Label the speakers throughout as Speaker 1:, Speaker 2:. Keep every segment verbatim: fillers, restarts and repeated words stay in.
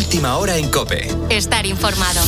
Speaker 1: Última hora en COPE.
Speaker 2: Estar informado.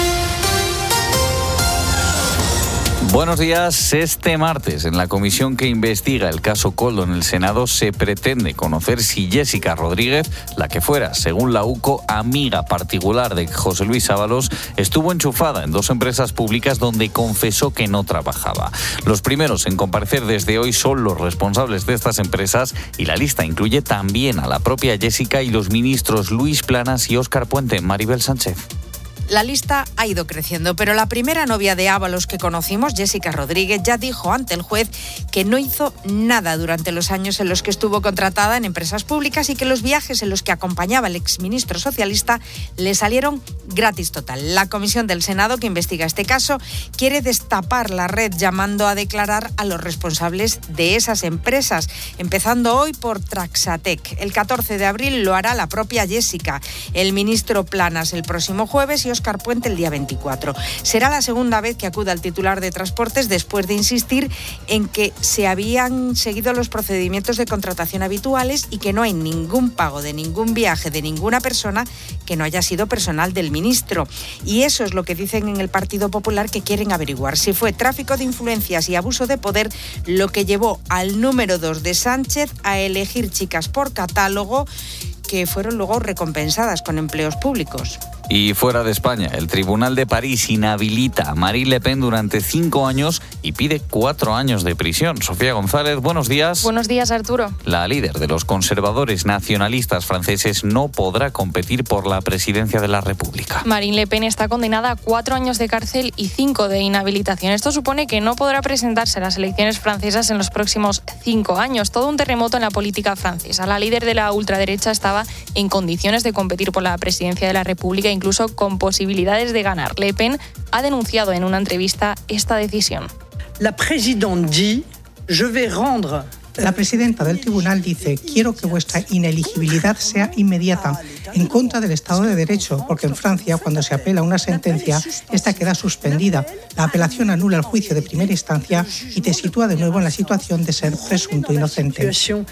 Speaker 3: Buenos días. Este martes, en la comisión que investiga el caso Koldo en el Senado, se pretende conocer si Jessica Rodríguez, la que fuera, según la U C O, amiga particular de José Luis Ábalos, estuvo enchufada en dos empresas públicas donde confesó que no trabajaba. Los primeros en comparecer desde hoy son los responsables de estas empresas y la lista incluye también a la propia Jessica y los ministros Luis Planas y Óscar Puente. Maribel Sánchez.
Speaker 4: La lista ha ido creciendo, pero la primera novia de Ábalos que conocimos, Jessica Rodríguez, ya dijo ante el juez que no hizo nada durante los años en los que estuvo contratada en empresas públicas y que los viajes en los que acompañaba al exministro socialista le salieron gratis total. La comisión del Senado que investiga este caso quiere destapar la red llamando a declarar a los responsables de esas empresas, empezando hoy por Traxatec. El catorce de abril lo hará la propia Jessica, el ministro Planas el próximo jueves y Óscar Puente el día veinticuatro. Será la segunda vez que acuda al titular de Transportes después de insistir en que se habían seguido los procedimientos de contratación habituales y que no hay ningún pago de ningún viaje de ninguna persona que no haya sido personal del ministro. Y eso es lo que dicen en el Partido Popular, que quieren averiguar si fue tráfico de influencias y abuso de poder lo que llevó al número dos de Sánchez a elegir chicas por catálogo que fueron luego recompensadas con empleos públicos.
Speaker 3: Y fuera de España, el Tribunal de París inhabilita a Marine Le Pen durante cinco años y pide cuatro años de prisión. Sofía González, buenos días.
Speaker 5: Buenos días, Arturo.
Speaker 3: La líder de los conservadores nacionalistas franceses no podrá competir por la presidencia de la República.
Speaker 5: Marine Le Pen está condenada a cuatro años de cárcel y cinco de inhabilitación. Esto supone que no podrá presentarse a las elecciones francesas en los próximos cinco años. Todo un terremoto en la política francesa. La líder de la ultraderecha estaba en condiciones de competir por la presidencia de la República, incluso con posibilidades de ganar. Le Pen ha denunciado en una entrevista esta decisión.
Speaker 6: La présidente dit, je vais rendre.
Speaker 7: La presidenta del tribunal dice: quiero que vuestra ineligibilidad sea inmediata, en contra del Estado de Derecho, porque en Francia, cuando se apela una sentencia, esta queda suspendida. La apelación anula el juicio de primera instancia y te sitúa de nuevo en la situación de ser presunto inocente.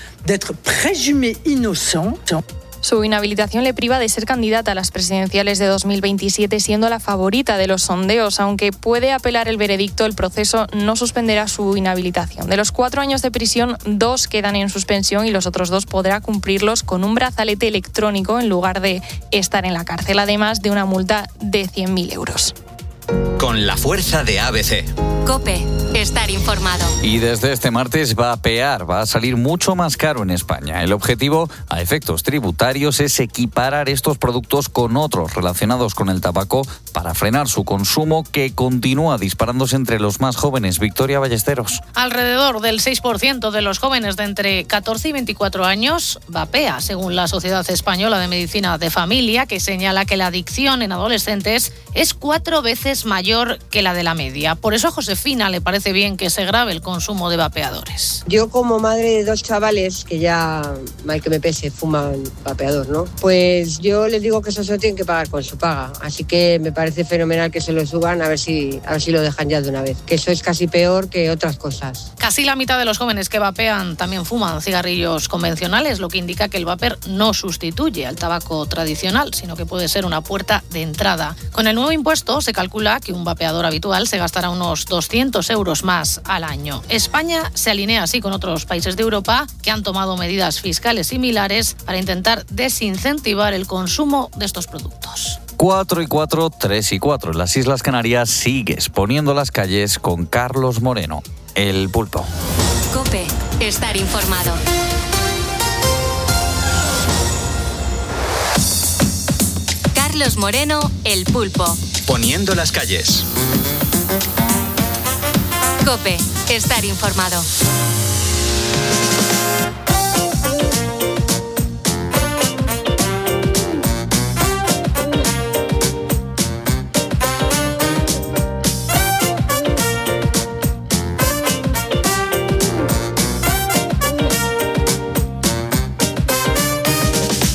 Speaker 5: Su inhabilitación le priva de ser candidata a las presidenciales de dos mil veintisiete, siendo la favorita de los sondeos. Aunque puede apelar el veredicto, el proceso no suspenderá su inhabilitación. De los cuatro años de prisión, dos quedan en suspensión y los otros dos podrá cumplirlos con un brazalete electrónico en lugar de estar en la cárcel, además de una multa de cien mil euros.
Speaker 1: Con la fuerza de A B C.
Speaker 2: COPE. Estar informado.
Speaker 3: Y desde este martes vapear va a salir mucho más caro en España. El objetivo, a efectos tributarios, es equiparar estos productos con otros relacionados con el tabaco para frenar su consumo, que continúa disparándose entre los más jóvenes. Victoria Ballesteros.
Speaker 8: Alrededor del seis por ciento de los jóvenes de entre catorce y veinticuatro años vapea, según la Sociedad Española de Medicina de Familia, que señala que la adicción en adolescentes es cuatro veces mayor que la de la media. Por eso a Josefina le parece bien que se grave el consumo de vapeadores.
Speaker 9: Yo, como madre de dos chavales que ya, mal que me pese, fuman vapeador, ¿no? Pues yo les digo que eso se lo tienen que pagar con su paga. Así que me parece fenomenal que se lo suban, a ver si, a ver si lo dejan ya de una vez. Que eso es casi peor que otras cosas.
Speaker 8: Casi la mitad de los jóvenes que vapean también fuman cigarrillos convencionales, lo que indica que el vapor no sustituye al tabaco tradicional, sino que puede ser una puerta de entrada. Con el nuevo impuesto se calcula que un vapeador habitual se gastará unos doscientos euros más al año. España se alinea así con otros países de Europa que han tomado medidas fiscales similares para intentar desincentivar el consumo de estos productos.
Speaker 3: Cuatro y cuatro, tres y cuatro. En las Islas Canarias sigues poniendo las calles con Carlos Moreno, el Pulpo.
Speaker 2: COPE. Estar informado. Carlos Moreno, el Pulpo.
Speaker 1: Poniendo las calles.
Speaker 2: COPE. Estar informado.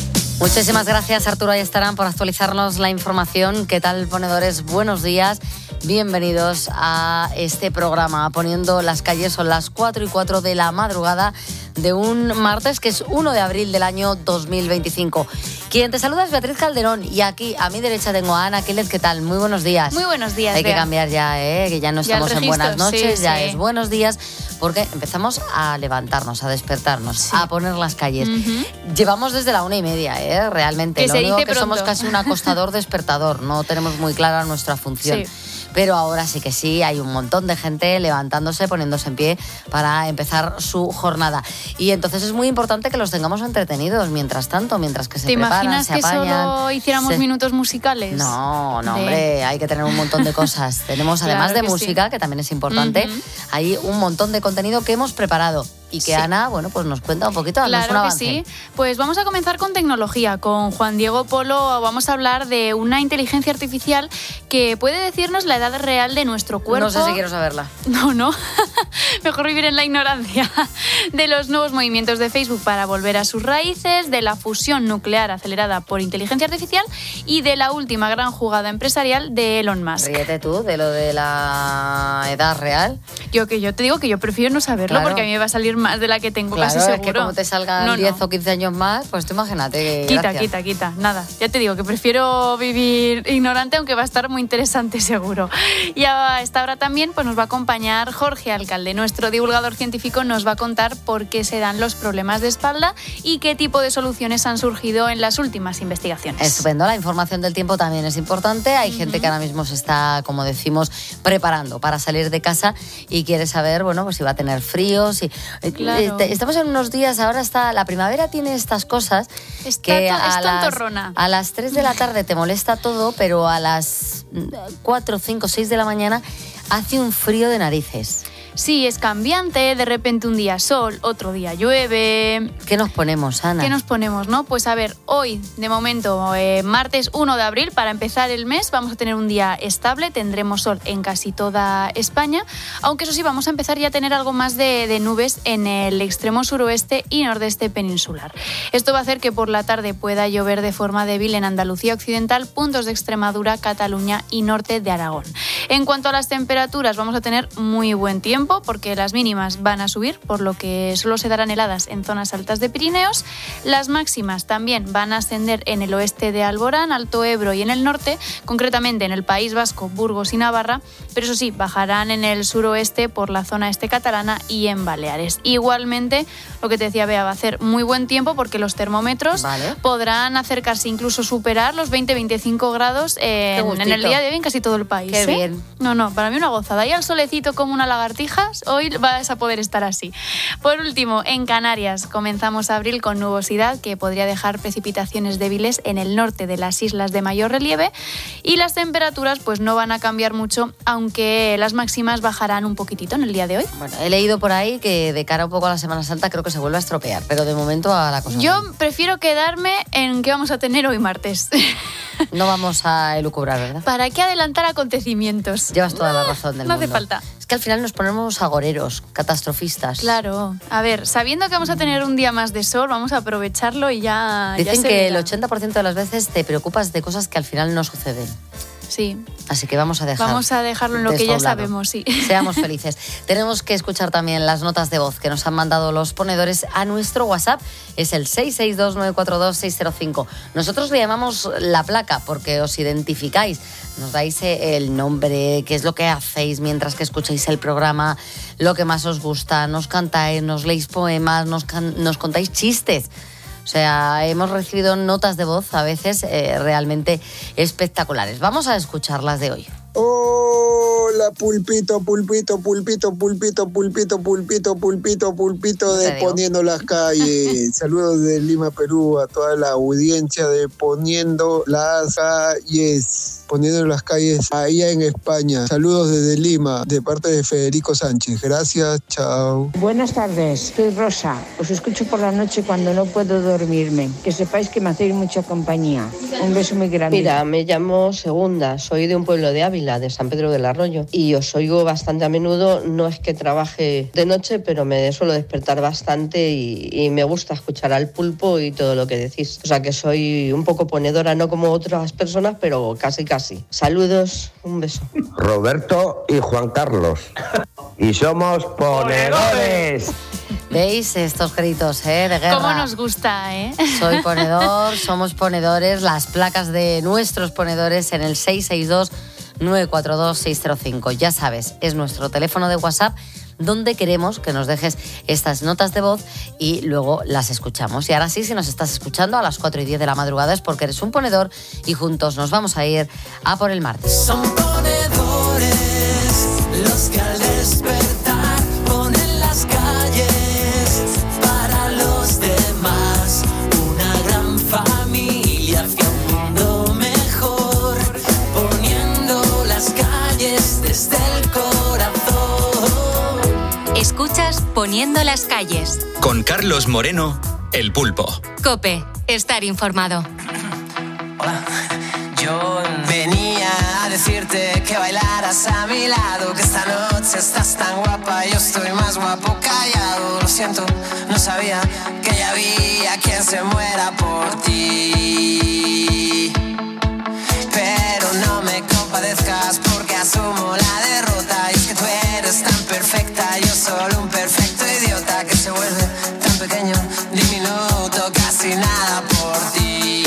Speaker 10: Muchísimas gracias, Arturo Ayestarán, por actualizarnos la información. ¿Qué tal, ponedores? Buenos días. Bienvenidos a este programa, Poniendo las calles. Son las cuatro y cuatro de la madrugada de un martes que es uno de abril del año dos mil veinticinco. Quien te saluda es Beatriz Calderón y aquí a mi derecha tengo a Ana Quiles. ¿Qué tal? Muy buenos días.
Speaker 5: Muy buenos días.
Speaker 10: Hay
Speaker 5: Bea.
Speaker 10: que cambiar ya, ¿eh? Que ya no
Speaker 5: Ya
Speaker 10: estamos en buenas noches,
Speaker 5: sí,
Speaker 10: ya
Speaker 5: sí.
Speaker 10: es buenos días, porque empezamos a levantarnos, a despertarnos,
Speaker 5: Sí.
Speaker 10: a poner las calles.
Speaker 5: Uh-huh.
Speaker 10: Llevamos desde la una y media, ¿eh? Realmente.
Speaker 5: Que
Speaker 10: Lo
Speaker 5: se
Speaker 10: único
Speaker 5: dice
Speaker 10: que somos
Speaker 5: pronto.
Speaker 10: casi un acostador despertador, no tenemos muy clara nuestra función.
Speaker 5: Sí.
Speaker 10: Pero ahora sí que sí, hay un montón de gente levantándose, poniéndose en pie para empezar su jornada. Y entonces es muy importante que los tengamos entretenidos mientras tanto, mientras que se
Speaker 5: ¿Te
Speaker 10: preparan,
Speaker 5: imaginas
Speaker 10: se
Speaker 5: que
Speaker 10: apañan.
Speaker 5: solo hiciéramos
Speaker 10: se-
Speaker 5: minutos musicales?
Speaker 10: No, no,
Speaker 5: De-
Speaker 10: hombre, hay que tener un montón de cosas. Tenemos, además
Speaker 5: Claro
Speaker 10: de
Speaker 5: que
Speaker 10: música,
Speaker 5: sí.
Speaker 10: que también es importante,
Speaker 5: Ujú.
Speaker 10: hay un montón de contenido que hemos preparado y que
Speaker 5: Sí.
Speaker 10: Ana, bueno, pues nos cuenta un poquito, danos un
Speaker 5: Claro que
Speaker 10: avance.
Speaker 5: sí. Pues vamos a comenzar con tecnología. Con Juan Diego Polo vamos a hablar de una inteligencia artificial que puede decirnos la edad real de nuestro cuerpo.
Speaker 10: No sé si quiero saberla.
Speaker 5: No, no. Mejor vivir en la ignorancia. De los nuevos movimientos de Facebook para volver a sus raíces, de la fusión nuclear acelerada por inteligencia artificial y de la última gran jugada empresarial de Elon Musk.
Speaker 10: Ríete tú de lo de la edad real.
Speaker 5: Yo que yo te digo que yo prefiero no saberlo
Speaker 10: Claro.
Speaker 5: porque a mí me va a salir más de la que tengo,
Speaker 10: Claro,
Speaker 5: casi
Speaker 10: es
Speaker 5: seguro.
Speaker 10: que como te salgan
Speaker 5: No, no.
Speaker 10: diez o quince años más, pues tú imagínate que
Speaker 5: Quita,
Speaker 10: gracias.
Speaker 5: quita, quita. Nada. Ya te digo que prefiero vivir ignorante, aunque va a estar muy interesante seguro. Y a esta hora también pues nos va a acompañar Jorge Alcalde. Nuestro divulgador científico nos va a contar por qué se dan los problemas de espalda y qué tipo de soluciones han surgido en las últimas investigaciones.
Speaker 10: Estupendo, la información del tiempo también es importante. Hay gente que ahora mismo se está, como decimos, preparando para salir de casa y quiere saber, bueno, pues si va a tener frío, si...
Speaker 5: Claro.
Speaker 10: Eh, Estamos en unos días, ahora está, la primavera tiene estas cosas
Speaker 5: Está
Speaker 10: que
Speaker 5: to-
Speaker 10: a
Speaker 5: es
Speaker 10: las,
Speaker 5: tontorrona.
Speaker 10: a las tres de la tarde te molesta todo, pero a las cuatro, cinco, seis de la mañana hace un frío de narices.
Speaker 5: Sí, es cambiante, de repente un día sol, otro día llueve.
Speaker 10: ¿Qué nos ponemos, Ana?
Speaker 5: ¿Qué nos ponemos, no? Pues a ver, hoy, de momento, eh, martes uno de abril, para empezar el mes, vamos a tener un día estable, tendremos sol en casi toda España, aunque eso sí, vamos a empezar ya a tener algo más de, de nubes en el extremo suroeste y nordeste peninsular. Esto va a hacer que por la tarde pueda llover de forma débil en Andalucía Occidental, puntos de Extremadura, Cataluña y norte de Aragón. En cuanto a las temperaturas, vamos a tener muy buen tiempo, porque las mínimas van a subir, por lo que solo se darán heladas en zonas altas de Pirineos. Las máximas también van a ascender en el oeste de Alborán, Alto Ebro y en el norte, concretamente en el País Vasco, Burgos y Navarra, pero eso sí, bajarán en el suroeste por la zona este catalana y en Baleares. Igualmente, lo que te decía Bea, va a hacer muy buen tiempo porque los termómetros
Speaker 10: Vale.
Speaker 5: podrán acercarse, incluso superar los veinte a veinticinco grados en,
Speaker 10: gustito.
Speaker 5: en el día de hoy en casi todo el país.
Speaker 10: Qué
Speaker 5: ¿eh?
Speaker 10: bien.
Speaker 5: No, no, para mí una gozada. Y al solecito como una lagartija, hoy vas a poder estar así. Por último, en Canarias comenzamos abril con nubosidad que podría dejar precipitaciones débiles en el norte de las islas de mayor relieve y las temperaturas pues no van a cambiar mucho, aunque las máximas bajarán un poquitito en el día de hoy.
Speaker 10: Bueno, he leído por ahí que de cara un poco a la Semana Santa creo que se vuelve a estropear, pero de momento a la cosa.
Speaker 5: Yo prefiero quedarme en qué vamos a tener hoy martes.
Speaker 10: No vamos a elucubrar, ¿verdad?
Speaker 5: ¿Para qué adelantar acontecimientos?
Speaker 10: Llevas toda la razón del
Speaker 5: No
Speaker 10: mundo.
Speaker 5: hace falta.
Speaker 10: Es que al final nos ponemos agoreros, catastrofistas.
Speaker 5: Claro. A ver, sabiendo que vamos a tener un día más de sol, vamos a aprovecharlo y ya... ya
Speaker 10: Dicen
Speaker 5: se
Speaker 10: que el
Speaker 5: verá.
Speaker 10: ochenta por ciento de las veces te preocupas de cosas que al final no suceden.
Speaker 5: Sí.
Speaker 10: Así que vamos a dejar.
Speaker 5: Vamos a dejarlo en lo
Speaker 10: de
Speaker 5: que ya
Speaker 10: esto a un lado.
Speaker 5: sabemos, sí.
Speaker 10: Seamos felices. Tenemos que escuchar también las notas de voz que nos han mandado los ponedores a nuestro WhatsApp. Es el seis seis dos nueve cuatro dos seis cero cinco. Nosotros le llamamos la placa porque os identificáis. Nos dais el nombre, qué es lo que hacéis mientras que escucháis el programa, lo que más os gusta, nos cantáis, nos leéis poemas, nos, can- nos contáis chistes. O sea, hemos recibido notas de voz a veces eh, realmente espectaculares. Vamos a escuchar las de hoy.
Speaker 11: Hola, pulpito, pulpito, pulpito, pulpito, pulpito, pulpito, pulpito, pulpito de
Speaker 10: Te digo.
Speaker 11: Poniendo las Calles. Saludos de Lima, Perú, a toda la audiencia de Poniendo las Calles. Poniendo las Calles allá en España. Saludos desde Lima, de parte de Federico Sánchez. Gracias, chao.
Speaker 12: Buenas tardes, soy Rosa. Os escucho por la noche cuando no puedo dormirme. Que sepáis que me hacéis mucha compañía. Un beso muy grande.
Speaker 9: Mira, me llamo Segunda, soy de un pueblo de Ávila, de San Pedro del Arroyo. sueño. Y os oigo bastante a menudo, no es que trabaje de noche, pero me suelo despertar bastante y, y me gusta escuchar al Pulpo y todo lo que decís. O sea que soy un poco ponedora, no como otras personas, pero casi casi. Saludos, un beso.
Speaker 13: Roberto y Juan Carlos. Y somos ponedores.
Speaker 10: ¿Veis estos gritos, eh, de guerra?
Speaker 14: ¿Cómo nos gusta, eh?
Speaker 10: Soy ponedor, somos ponedores, las placas de nuestros ponedores en el seis seis dos, nueve cuatro dos, seis cero cinco. Ya sabes, es nuestro teléfono de WhatsApp donde queremos que nos dejes estas notas de voz y luego las escuchamos. Y ahora sí, si nos estás escuchando a las cuatro y diez de la madrugada es porque eres un ponedor y juntos nos vamos a ir a por el martes.
Speaker 15: Son ponedores los que al despertar ponen las calles para los demás. Una gran familia hacia un mundo mejor, poniendo las calles desde el corazón.
Speaker 2: Escuchas Poniendo las calles.
Speaker 1: Con Carlos Moreno, El Pulpo.
Speaker 2: COPE, estar informado.
Speaker 15: Hola, yo venía a decirte que bailaras a mi lado, que esta noche estás tan guapa, yo estoy más guapo callado. Lo siento, no sabía que ya había quien se muera por ti. Pero no me compadezcas porque asumo la derrota. Y es que tú eres tan perfecta, yo solo un perfecto idiota que se vuelve tan pequeño, diminuto, casi nada por ti.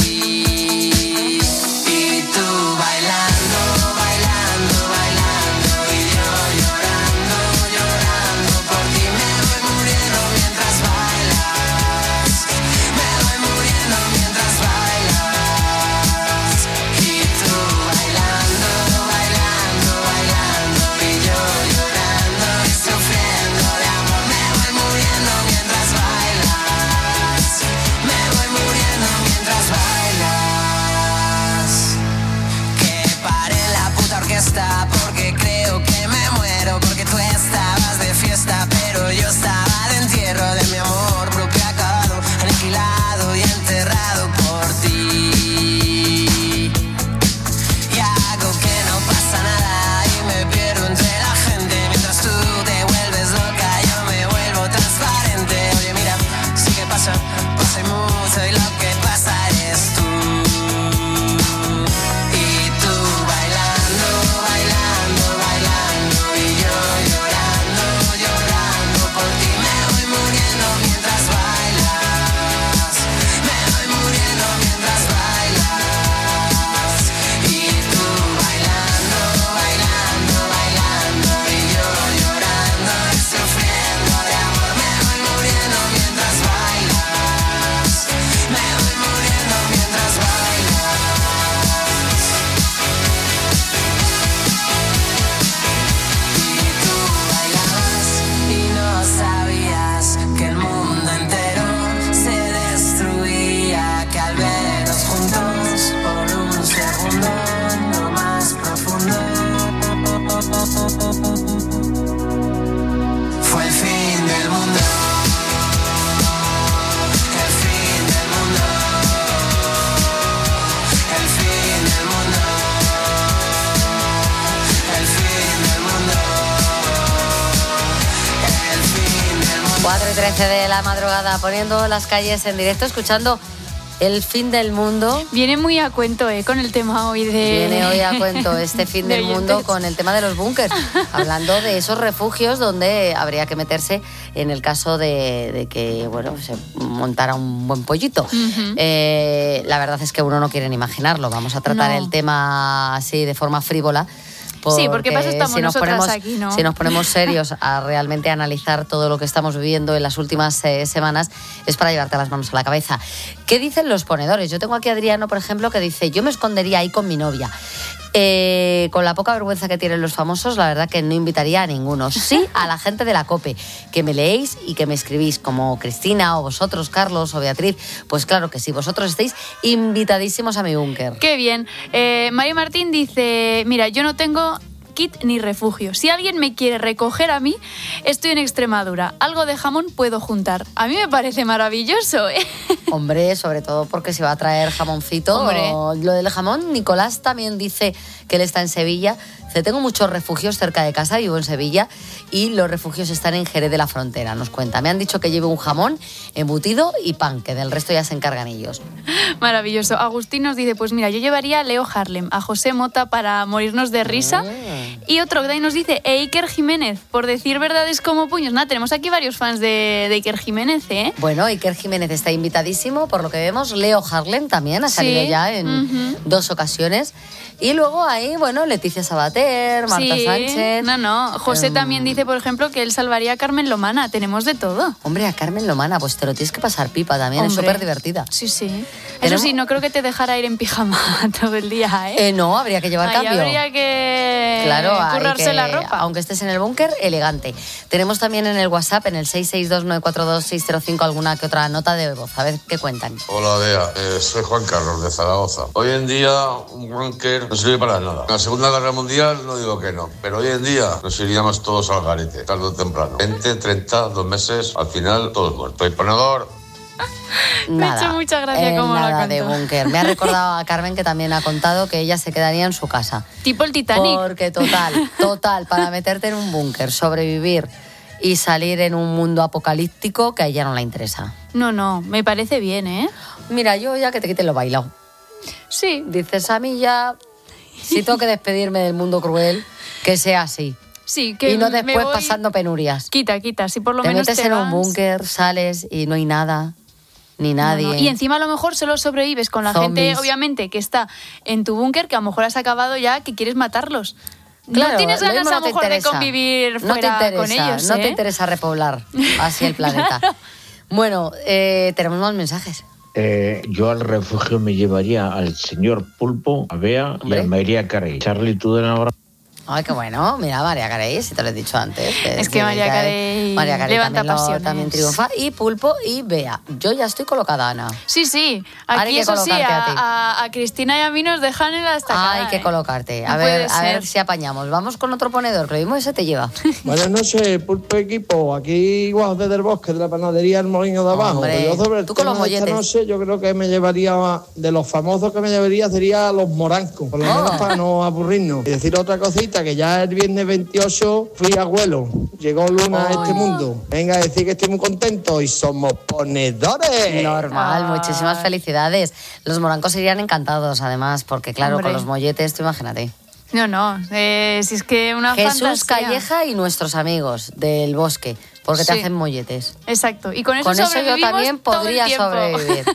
Speaker 15: Y tú bailando, bailando, bailando, y yo llorando, llorando por ti. Me voy muriendo mientras bailas, me voy muriendo mientras bailas. Y tú bailando, bailando, bailando, y yo llorando y sufriendo de amor. Me voy muriendo mientras bailas, me voy muriendo mientras bailas. Que pare la puta orquesta porque creo que me muero, porque tú estabas de fiesta pero yo estaba de entierro de mi amor propio acabado, aniquilado y enterrado por ti. Y hago que no pasa nada y me pierdo entre la gente mientras tú te vuelves loca, yo me vuelvo transparente. Oye mira, sí que pasa, pasa y mucho y lo que pasa eres tú. Y tú bailando, bailando, bailando, y yo llorando, llorando por ti. Me voy muriendo mientras bailas, me voy muriendo mientras bailas. Y tú bailando, bailando, bailando, y yo llorando y sufriendo de amor. Me voy muriendo mientras bailas, me voy muriendo mientras bailas. Y tú bailabas y no sabías que el mundo entero se destruía, que al vernos juntos por un segundo lo más profundo fue el fin del mundo. El fin del mundo. El fin del mundo. El fin del mundo. El fin del mundo.
Speaker 10: cuatro y trece de la madrugada, poniendo las calles en directo, escuchando el fin del mundo.
Speaker 14: Viene muy a cuento, ¿eh? Con el tema hoy de...
Speaker 10: Viene hoy a cuento este fin
Speaker 14: de
Speaker 10: del mundo
Speaker 14: oyentes.
Speaker 10: con el tema de los búnkers, hablando de esos refugios donde habría que meterse en el caso de, de que, bueno, se montara un buen pollito.
Speaker 14: Ujú.
Speaker 10: Eh, la verdad es que uno no quiere ni imaginarlo. Vamos a tratar
Speaker 14: No.
Speaker 10: el tema así de forma frívola.
Speaker 14: Sí, porque para eso estamos
Speaker 10: si nos
Speaker 14: nosotras
Speaker 10: ponemos,
Speaker 14: aquí, ¿no?
Speaker 10: Si nos ponemos serios a realmente analizar todo lo que estamos viviendo en las últimas eh, semanas, es para llevarte las manos a la cabeza. ¿Qué dicen los ponedores? Yo tengo aquí a Adriano, por ejemplo, que dice: yo me escondería ahí con mi novia. Eh, con la poca vergüenza que tienen los famosos, la verdad que no invitaría a ninguno. Sí a la gente de la COPE, que me leéis y que me escribís, como Cristina o vosotros, Carlos o Beatriz. Pues claro que sí, vosotros estáis invitadísimos a mi búnker.
Speaker 14: Qué bien. Eh, Mario Martín dice, mira, yo no tengo kit ni refugio. Si alguien me quiere recoger a mí, estoy en Extremadura. Algo de jamón puedo juntar. A mí me parece maravilloso, ¿eh?
Speaker 10: Hombre, sobre todo porque se va a traer jamoncito.
Speaker 14: Hombre.
Speaker 10: Lo del jamón, Nicolás también dice que él está en Sevilla. Dice, tengo muchos refugios cerca de casa, vivo en Sevilla, y los refugios están en Jerez de la Frontera, nos cuenta. Me han dicho que lleve un jamón, embutido y pan, que del resto ya se encargan ellos.
Speaker 14: Maravilloso. Agustín nos dice, pues mira, yo llevaría a Leo Harlem, a José Mota para morirnos de risa.
Speaker 10: Mm.
Speaker 14: Y otro que nos dice, e Iker Jiménez, por decir verdades como puños. Nada, tenemos aquí varios fans de, de Iker Jiménez, ¿eh?
Speaker 10: Bueno, Iker Jiménez está invitadísimo, por lo que vemos. Leo Harlem también ha salido
Speaker 14: Sí.
Speaker 10: ya en
Speaker 14: Uh-huh.
Speaker 10: dos ocasiones. Y luego ahí, bueno, Leticia Sabater, Marta
Speaker 14: Sí.
Speaker 10: Sánchez.
Speaker 14: No, no. José
Speaker 10: Em,
Speaker 14: también dice, por ejemplo, que él salvaría a Carmen Lomana. Tenemos de todo.
Speaker 10: Hombre, a Carmen Lomana, pues te lo tienes que pasar pipa también,
Speaker 14: Hombre.
Speaker 10: es súper divertida.
Speaker 14: Sí, sí. Eso
Speaker 10: Tenemos-
Speaker 14: sí, no creo que te dejara ir en pijama todo el día, ¿eh?
Speaker 10: Eh, no, habría que llevar
Speaker 14: Ahí
Speaker 10: cambio.
Speaker 14: habría que
Speaker 10: Claro, hay
Speaker 14: currarse
Speaker 10: que-
Speaker 14: la ropa.
Speaker 10: aunque estés en el búnker, elegante. Tenemos también en el WhatsApp, en el seis seis dos nueve cuatro dos seis cero cinco, alguna que otra nota de voz. A ver qué cuentan.
Speaker 16: Hola, Bea. Eh, soy Juan Carlos, de Zaragoza. Hoy en día, un búnker no sirve para nada. En la Segunda Guerra Mundial no digo que no, pero hoy en día nos iríamos todos al garete, tarde o temprano. veinte, treinta, dos meses, al final todos muertos. Soy ponedor.
Speaker 14: Me ha hecho mucha gracia
Speaker 10: eh,
Speaker 14: cómo lo ha
Speaker 10: nada de
Speaker 14: contado.
Speaker 10: búnker. Me ha recordado a Carmen que también ha contado que ella se quedaría en su casa.
Speaker 14: Tipo el Titanic.
Speaker 10: Porque total, total, para meterte en un búnker, sobrevivir y salir en un mundo apocalíptico, que a ella no le interesa.
Speaker 14: No, no, me parece bien, ¿eh?
Speaker 10: Mira, yo ya que te quiten lo bailado.
Speaker 14: Sí.
Speaker 10: Dices, a mí ya, si tengo que despedirme del mundo cruel, que sea así.
Speaker 14: Sí, que
Speaker 10: Y no
Speaker 14: me
Speaker 10: después
Speaker 14: voy-
Speaker 10: pasando penurias.
Speaker 14: Quita, quita, si por lo
Speaker 10: Te
Speaker 14: menos
Speaker 10: metes
Speaker 14: te
Speaker 10: en un
Speaker 14: vas.
Speaker 10: búnker, sales y no hay nada, ni
Speaker 14: No,
Speaker 10: nadie.
Speaker 14: no. Y encima a lo mejor solo sobrevives con la
Speaker 10: Zombies.
Speaker 14: gente, obviamente, que está en tu búnker, que a lo mejor has acabado ya, que quieres matarlos.
Speaker 10: Claro,
Speaker 14: no tienes
Speaker 10: lo
Speaker 14: ganas
Speaker 10: mismo
Speaker 14: a
Speaker 10: no
Speaker 14: lo
Speaker 10: te
Speaker 14: mejor de
Speaker 10: interesa.
Speaker 14: convivir
Speaker 10: No te
Speaker 14: fuera
Speaker 10: interesa,
Speaker 14: con ellos,
Speaker 10: no
Speaker 14: ¿eh?
Speaker 10: te interesa repoblar así el planeta. Bueno, eh, tenemos más mensajes.
Speaker 17: Eh, yo al refugio me llevaría al señor Pulpo, a Bea y
Speaker 10: Hombre.
Speaker 17: a María Carey. Charlie, tú de ahora.
Speaker 10: Ay, qué bueno. Mira, María Carey, si te lo he dicho antes.
Speaker 14: Es que María Carey
Speaker 10: María Carey
Speaker 14: levanta
Speaker 10: también, lo-
Speaker 14: pasiones.
Speaker 10: también triunfa. Y Pulpo y Bea. Yo ya estoy colocada, Ana.
Speaker 14: Sí, sí.
Speaker 10: Ahora hay
Speaker 14: Aquí
Speaker 10: que
Speaker 14: eso sí,
Speaker 10: colocarte
Speaker 14: a,
Speaker 10: a ti.
Speaker 14: a- a Cristina y a mí nos dejan en la estacada.
Speaker 10: Hay que
Speaker 14: ¿eh?
Speaker 10: colocarte. A
Speaker 14: No
Speaker 10: ver,
Speaker 14: puede
Speaker 10: a ver
Speaker 14: ser.
Speaker 10: si apañamos. Vamos con otro ponedor, que lo mismo ese te lleva.
Speaker 18: Buenas noches, Pulpo Equipo. Aquí Guajo desde el Bosque, de la panadería El Molino de Abajo.
Speaker 10: Hombre,
Speaker 18: Yo sobre el
Speaker 10: tú con los
Speaker 18: tema de esta
Speaker 10: molletes.
Speaker 18: noche, yo creo que me llevaría, de los famosos que me llevaría, sería los morancos. Por lo
Speaker 10: Oh.
Speaker 18: menos para no aburrirnos. Y decir otra cosita, que ya el viernes veintiocho fui abuelo. Llegó Luna a este mundo. Venga a decir que estoy muy contento y somos ponedores.
Speaker 10: Normal, muchísimas felicidades. Los morancos serían encantados, además, porque claro,
Speaker 14: Hombre.
Speaker 10: con los molletes, tú imagínate.
Speaker 14: No, no, eh, si es que una
Speaker 10: Jesús
Speaker 14: fantasía.
Speaker 10: Calleja y nuestros amigos del bosque, porque te
Speaker 14: Sí.
Speaker 10: hacen molletes.
Speaker 14: Exacto, y con eso
Speaker 10: Con eso yo
Speaker 14: sobrevivimos
Speaker 10: también
Speaker 14: todo el
Speaker 10: podría
Speaker 14: tiempo.
Speaker 10: sobrevivir.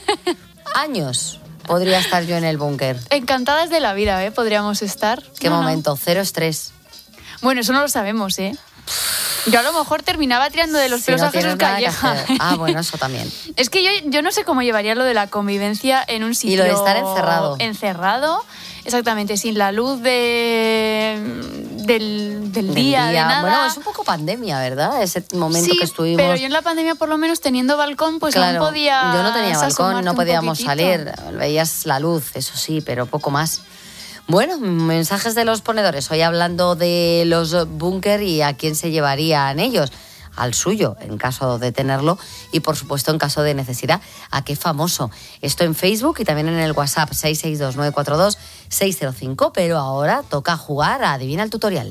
Speaker 10: Años podría estar yo en el búnker.
Speaker 14: Encantadas de la vida, ¿eh? Podríamos estar.
Speaker 10: Qué
Speaker 14: No, no.
Speaker 10: momento, cero estrés.
Speaker 14: Bueno, eso no lo sabemos, ¿eh? Yo a lo mejor terminaba tirando de los
Speaker 10: Si
Speaker 14: pelos
Speaker 10: no
Speaker 14: a Jesús
Speaker 10: tienes nada que
Speaker 14: Calleja.
Speaker 10: hacer. Ah, bueno, eso también.
Speaker 14: Es que yo, yo no sé cómo llevaría lo de la convivencia en un sitio...
Speaker 10: lo de estar encerrado.
Speaker 14: Encerrado, exactamente, sin la luz de, del, del día,
Speaker 10: Del
Speaker 14: de nada.
Speaker 10: Bueno, es un poco pandemia, ¿verdad? Ese momento
Speaker 14: Sí,
Speaker 10: que estuvimos.
Speaker 14: pero yo en la pandemia, por lo menos teniendo balcón, pues
Speaker 10: Claro,
Speaker 14: aún podía
Speaker 10: yo no tenía balcón,
Speaker 14: asomarte
Speaker 10: no
Speaker 14: un
Speaker 10: podíamos
Speaker 14: poquitito.
Speaker 10: salir. Veías la luz, eso sí, pero poco más. Bueno, mensajes de los ponedores. Hoy hablando de los búnker y a quién se llevarían ellos. Al suyo, en caso de tenerlo, y por supuesto en caso de necesidad, a qué famoso. Esto en Facebook y también en el WhatsApp seis seis dos nueve cuatro dos seis cero cinco, pero ahora toca jugar a Adivina el Tutorial.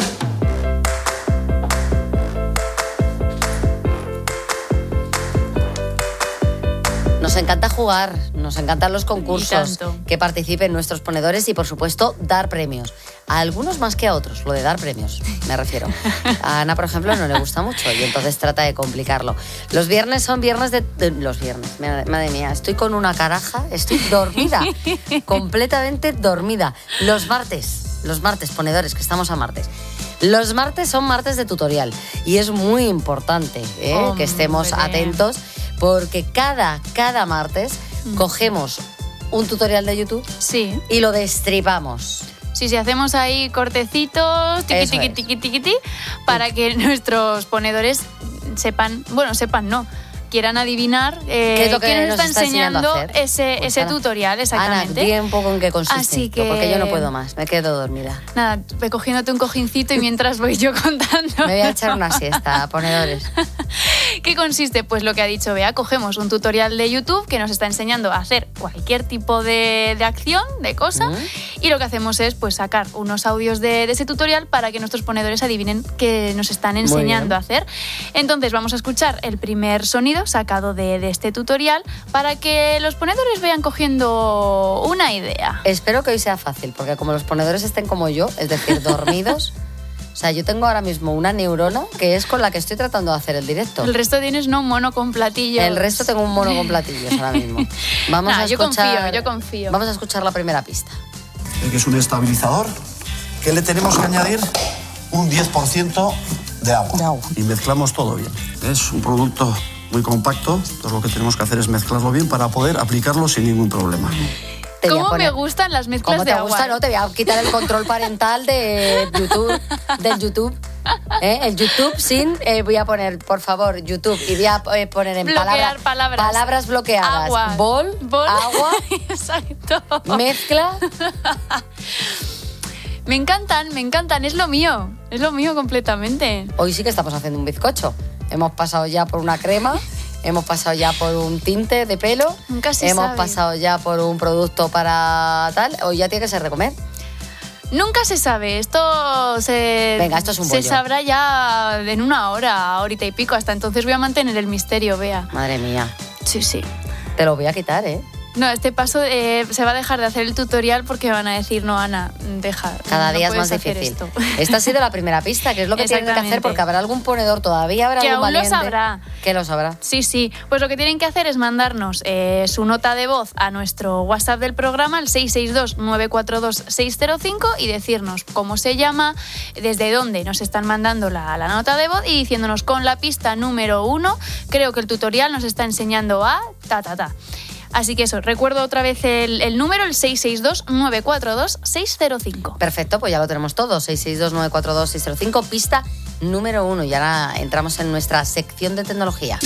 Speaker 10: Nos encanta jugar, nos encantan los concursos,
Speaker 14: Y tanto.
Speaker 10: que participen nuestros ponedores y, por supuesto, dar premios. A algunos más que a otros, lo de dar premios, me refiero. A Ana, por ejemplo, no le gusta mucho y entonces trata de complicarlo. Los viernes son viernes de... de- los viernes, madre madre mía, estoy con una caraja, estoy dormida, completamente dormida. Los martes, los martes, ponedores, que estamos a martes. Los martes son martes de tutorial y es muy importante ¿eh?
Speaker 14: Hombre.
Speaker 10: que estemos atentos porque cada, cada martes cogemos un tutorial de YouTube
Speaker 14: Sí.
Speaker 10: y lo destripamos.
Speaker 14: Sí, sí, hacemos ahí cortecitos, tiqui,
Speaker 10: Eso
Speaker 14: tiqui,
Speaker 10: es.
Speaker 14: tiqui, tiqui, ti, para que nuestros ponedores sepan, bueno, sepan no, quieran adivinar eh,
Speaker 10: ¿Qué es lo que
Speaker 14: quién
Speaker 10: nos
Speaker 14: nos está
Speaker 10: está enseñando
Speaker 14: enseñando
Speaker 10: a hacer?
Speaker 14: ese,
Speaker 10: Pues
Speaker 14: ese
Speaker 10: Ana,
Speaker 14: tutorial, exactamente.
Speaker 10: Ana, di un poco en qué consiste
Speaker 14: Así
Speaker 10: esto,
Speaker 14: que-
Speaker 10: porque yo no puedo más, me quedo dormida.
Speaker 14: Nada, ve cogiéndote un cojincito y mientras voy yo contando.
Speaker 10: Me voy a echar una siesta, ponedores.
Speaker 14: ¿Qué consiste? Pues lo que ha dicho Bea, cogemos un tutorial de YouTube que nos está enseñando a hacer cualquier tipo de, de acción, de cosa, y lo que hacemos es pues sacar unos audios de, de ese tutorial para que nuestros ponedores adivinen qué nos están enseñando a hacer. Entonces vamos a escuchar el primer sonido sacado de, de este tutorial para que los ponedores vayan cogiendo una idea.
Speaker 10: Espero que hoy sea fácil, porque como los ponedores estén como yo, es decir, dormidos, o sea, yo tengo ahora mismo una neurona que es con la que estoy tratando de hacer el directo.
Speaker 14: El resto tienes no un mono con platillos.
Speaker 10: El resto tengo un mono con platillos ahora mismo. Vamos
Speaker 14: Nah,
Speaker 10: a
Speaker 14: yo
Speaker 10: escuchar,
Speaker 14: confío, yo confío.
Speaker 10: Vamos a escuchar la primera pista.
Speaker 19: que es un estabilizador, que le tenemos que añadir un diez por ciento de agua. Y mezclamos todo bien. Es un producto muy compacto, entonces lo que tenemos que hacer es mezclarlo bien para poder aplicarlo sin ningún problema.
Speaker 10: Te voy a
Speaker 14: ¿Cómo
Speaker 10: poner-
Speaker 14: me gustan las mezclas
Speaker 10: ¿Cómo
Speaker 14: de
Speaker 10: te
Speaker 14: agua?
Speaker 10: gusta? No, te voy a quitar el control parental de YouTube, del YouTube. ¿Eh? El YouTube sin, eh, voy a poner, por favor, YouTube, y voy a eh, poner en
Speaker 14: Bloquear
Speaker 10: palabra-
Speaker 14: palabras.
Speaker 10: palabras bloqueadas.
Speaker 14: Agua.
Speaker 10: Bol,
Speaker 14: Bol.
Speaker 10: agua,
Speaker 14: Exacto.
Speaker 10: mezcla.
Speaker 14: Me encantan, me encantan, es lo mío, es lo mío completamente.
Speaker 10: Hoy sí que estamos haciendo un bizcocho. Hemos pasado ya por una crema, hemos pasado ya por un tinte de pelo,
Speaker 14: Nunca se
Speaker 10: hemos
Speaker 14: sabe.
Speaker 10: pasado ya por un producto para tal. Hoy ya tiene que ser de comer.
Speaker 14: Nunca se sabe, esto se,
Speaker 10: Venga, esto es un
Speaker 14: se
Speaker 10: bollo.
Speaker 14: sabrá ya en una hora, horita y pico. Hasta entonces voy a mantener el misterio, Bea.
Speaker 10: Madre mía.
Speaker 14: Sí, sí.
Speaker 10: Te lo voy a quitar, ¿eh?
Speaker 14: No, este paso eh, se va a dejar de hacer el tutorial porque van a decir, no, Ana, deja.
Speaker 10: Cada
Speaker 14: no
Speaker 10: día es más
Speaker 14: puedes hacer
Speaker 10: difícil.
Speaker 14: esto.
Speaker 10: Esta ha sido la primera pista, que es lo que tienen que hacer,
Speaker 14: Exactamente.
Speaker 10: porque habrá algún ponedor todavía, habrá
Speaker 14: Que
Speaker 10: algún
Speaker 14: aún lo
Speaker 10: valiente.
Speaker 14: sabrá.
Speaker 10: Que lo sabrá.
Speaker 14: Sí, sí. Pues lo que tienen que hacer es mandarnos eh, su nota de voz a nuestro WhatsApp del programa, el seis seis dos, nueve cuatro dos, seis cero cinco, y decirnos cómo se llama, desde dónde nos están mandando la, la nota de voz y diciéndonos con la pista número uno, creo que el tutorial nos está enseñando a ta, ta, ta. Así que eso, recuerdo otra vez el, el número, el seis seis dos, nueve cuatro dos, seis cero cinco.
Speaker 10: Perfecto, pues ya lo tenemos todo. seis seis dos, nueve cuatro dos, seis cero cinco, pista número uno. Y ahora entramos en nuestra sección de tecnología.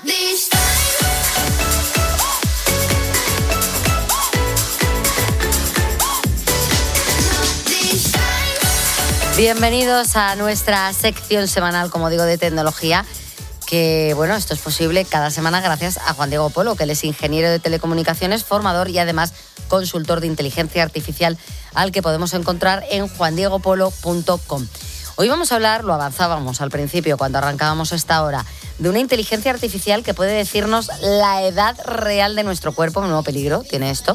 Speaker 10: Bienvenidos a nuestra sección semanal, como digo, de tecnología. Que, bueno, esto es posible cada semana gracias a Juan Diego Polo, que él es ingeniero de telecomunicaciones, formador y además consultor de inteligencia artificial, al que podemos encontrar en juan diego polo punto com. Hoy vamos a hablar, lo avanzábamos al principio cuando arrancábamos esta hora, de una inteligencia artificial que puede decirnos la edad real de nuestro cuerpo. Un nuevo peligro tiene esto.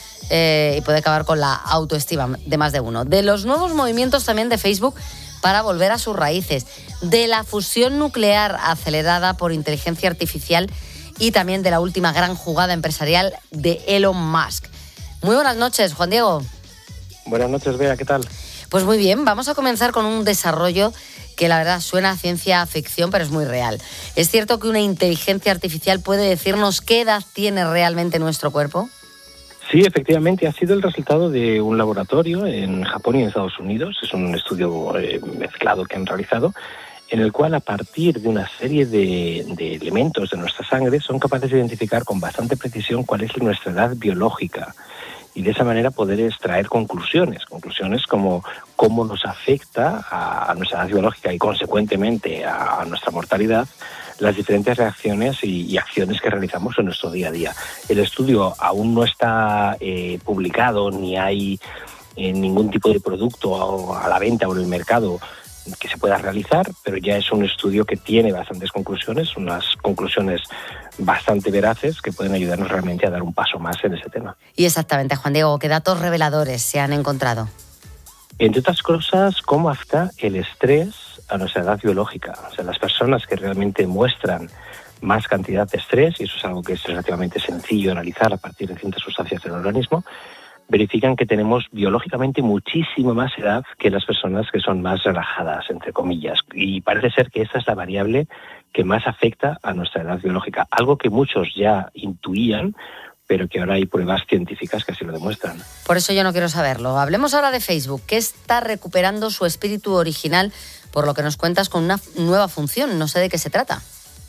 Speaker 10: Eh, y puede acabar con la autoestima de más de uno. De los nuevos movimientos también de Facebook para volver a sus raíces, de la fusión nuclear acelerada por inteligencia artificial y también de la última gran jugada empresarial de Elon Musk. Muy buenas noches, Juan Diego.
Speaker 20: Buenas noches, Bea, ¿qué tal?
Speaker 10: Pues muy bien, vamos a comenzar con un desarrollo que la verdad suena a ciencia ficción, pero es muy real. ¿Es cierto que una inteligencia artificial puede decirnos qué edad tiene realmente nuestro cuerpo?
Speaker 20: Sí, efectivamente, ha sido el resultado de un laboratorio en Japón y en Estados Unidos. Es un estudio eh, mezclado que han realizado, en el cual a partir de una serie de, de elementos de nuestra sangre son capaces de identificar con bastante precisión cuál es nuestra edad biológica y de esa manera poder extraer conclusiones, conclusiones como cómo nos afecta a, a nuestra edad biológica y consecuentemente a, a nuestra mortalidad las diferentes reacciones y, y acciones que realizamos en nuestro día a día. El estudio aún no está eh, publicado ni hay eh, ningún tipo de producto a, a la venta o en el mercado que se pueda realizar, pero ya es un estudio que tiene bastantes conclusiones, unas conclusiones bastante veraces que pueden ayudarnos realmente a dar un paso más en ese tema.
Speaker 10: Y exactamente, Juan Diego, ¿qué datos reveladores se han encontrado?
Speaker 20: Entre otras cosas, cómo afecta el estrés a nuestra edad biológica. O sea, las personas que realmente muestran más cantidad de estrés, y eso es algo que es relativamente sencillo de analizar a partir de ciertas sustancias del organismo, verifican que tenemos biológicamente muchísimo más edad que las personas que son más relajadas, entre comillas. Y parece ser que esa es la variable que más afecta a nuestra edad biológica. Algo que muchos ya intuían, pero que ahora hay pruebas científicas que así lo demuestran.
Speaker 10: Por eso yo no quiero saberlo. Hablemos ahora de Facebook, que está recuperando su espíritu original, por lo que nos cuentas con una nueva función. No sé de qué se trata.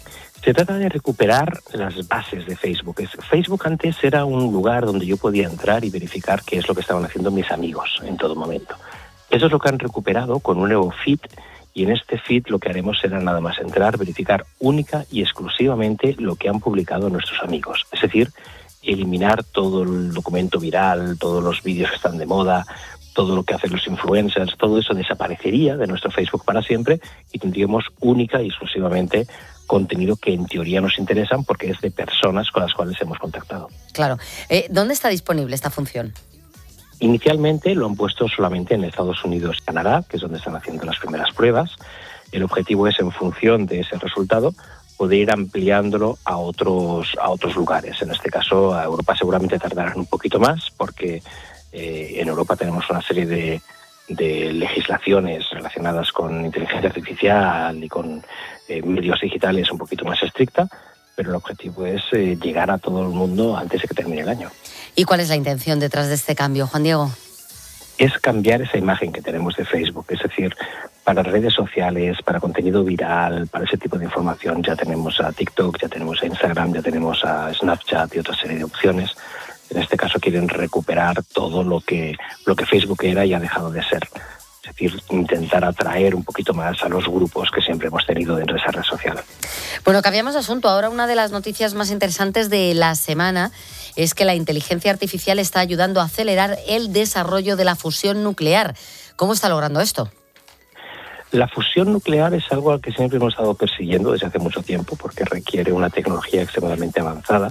Speaker 20: Se trata de recuperar las bases de Facebook. Facebook antes era un lugar donde yo podía entrar y verificar qué es lo que estaban haciendo mis amigos en todo momento. Eso es lo que han recuperado con un nuevo feed, y en este feed lo que haremos será nada más entrar, verificar única y exclusivamente lo que han publicado nuestros amigos. Es decir, eliminar todo el documento viral, todos los vídeos que están de moda, todo lo que hacen los influencers, todo eso desaparecería de nuestro Facebook para siempre y tendríamos única y exclusivamente contenido que en teoría nos interesan porque es de personas con las cuales hemos contactado.
Speaker 10: Claro. Eh, ¿Dónde está disponible esta función?
Speaker 20: Inicialmente lo han puesto solamente en Estados Unidos y Canadá, que es donde están haciendo las primeras pruebas. El objetivo es, en función de ese resultado, poder ir ampliándolo a otros, a otros lugares. En este caso, a Europa seguramente tardarán un poquito más, porque eh, en Europa tenemos una serie de, de legislaciones relacionadas con inteligencia artificial y con eh, medios digitales un poquito más estricta, pero el objetivo es eh, llegar a todo el mundo antes de que termine el año.
Speaker 10: ¿Y cuál es la intención detrás de este cambio, Juan Diego?
Speaker 20: Es cambiar esa imagen que tenemos de Facebook, es decir, para redes sociales, para contenido viral, para ese tipo de información ya tenemos a TikTok, ya tenemos a Instagram, ya tenemos a Snapchat y otra serie de opciones. En este caso quieren recuperar todo lo que, lo que Facebook era y ha dejado de ser. Es decir, intentar atraer un poquito más a los grupos que siempre hemos tenido dentro de esa red social.
Speaker 10: Bueno, cambiamos de asunto. Ahora una de las noticias más interesantes de la semana es que la inteligencia artificial está ayudando a acelerar el desarrollo de la fusión nuclear. ¿Cómo está logrando esto?
Speaker 20: La fusión nuclear es algo al que siempre hemos estado persiguiendo desde hace mucho tiempo porque requiere una tecnología extremadamente avanzada,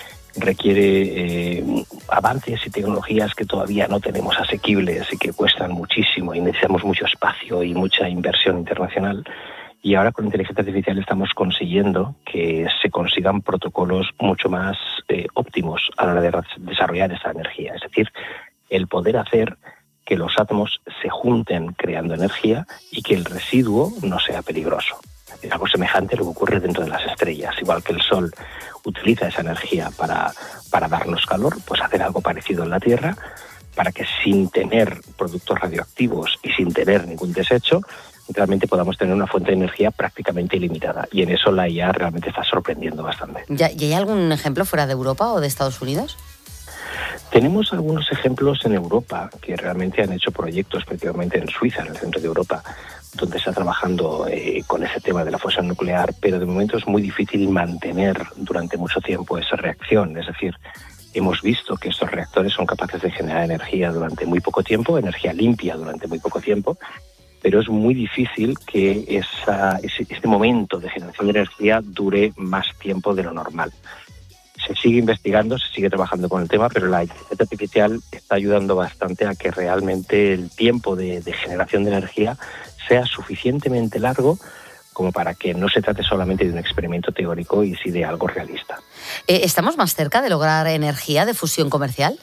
Speaker 20: requiere eh, avances y tecnologías que todavía no tenemos asequibles y que cuestan muchísimo y necesitamos mucho espacio y mucha inversión internacional. Y ahora con inteligencia artificial estamos consiguiendo que se consigan protocolos mucho más eh, óptimos a la hora de desarrollar esa energía. Es decir, el poder hacer que los átomos se junten creando energía y que el residuo no sea peligroso. Es algo semejante a lo que ocurre dentro de las estrellas. Igual que el Sol utiliza esa energía para, para darnos calor, pues hacer algo parecido en la Tierra para que sin tener productos radioactivos y sin tener ningún desecho, realmente podamos tener una fuente de energía prácticamente ilimitada. Y en eso la I A realmente está sorprendiendo bastante.
Speaker 10: ¿Y hay algún ejemplo fuera de Europa o de Estados Unidos?
Speaker 20: Tenemos algunos ejemplos en Europa que realmente han hecho proyectos, principalmente en Suiza, en el centro de Europa, donde está trabajando eh, con ese tema de la fusión nuclear, pero de momento es muy difícil mantener durante mucho tiempo esa reacción. Es decir, hemos visto que estos reactores son capaces de generar energía durante muy poco tiempo, energía limpia durante muy poco tiempo, pero es muy difícil que esa, ese, este momento de generación de energía dure más tiempo de lo normal. Se sigue investigando, se sigue trabajando con el tema, pero la inteligencia artificial está ayudando bastante a que realmente el tiempo de, de generación de energía sea suficientemente largo como para que no se trate solamente de un experimento teórico y sí de algo realista.
Speaker 10: Eh, ¿Estamos más cerca de lograr energía de fusión comercial?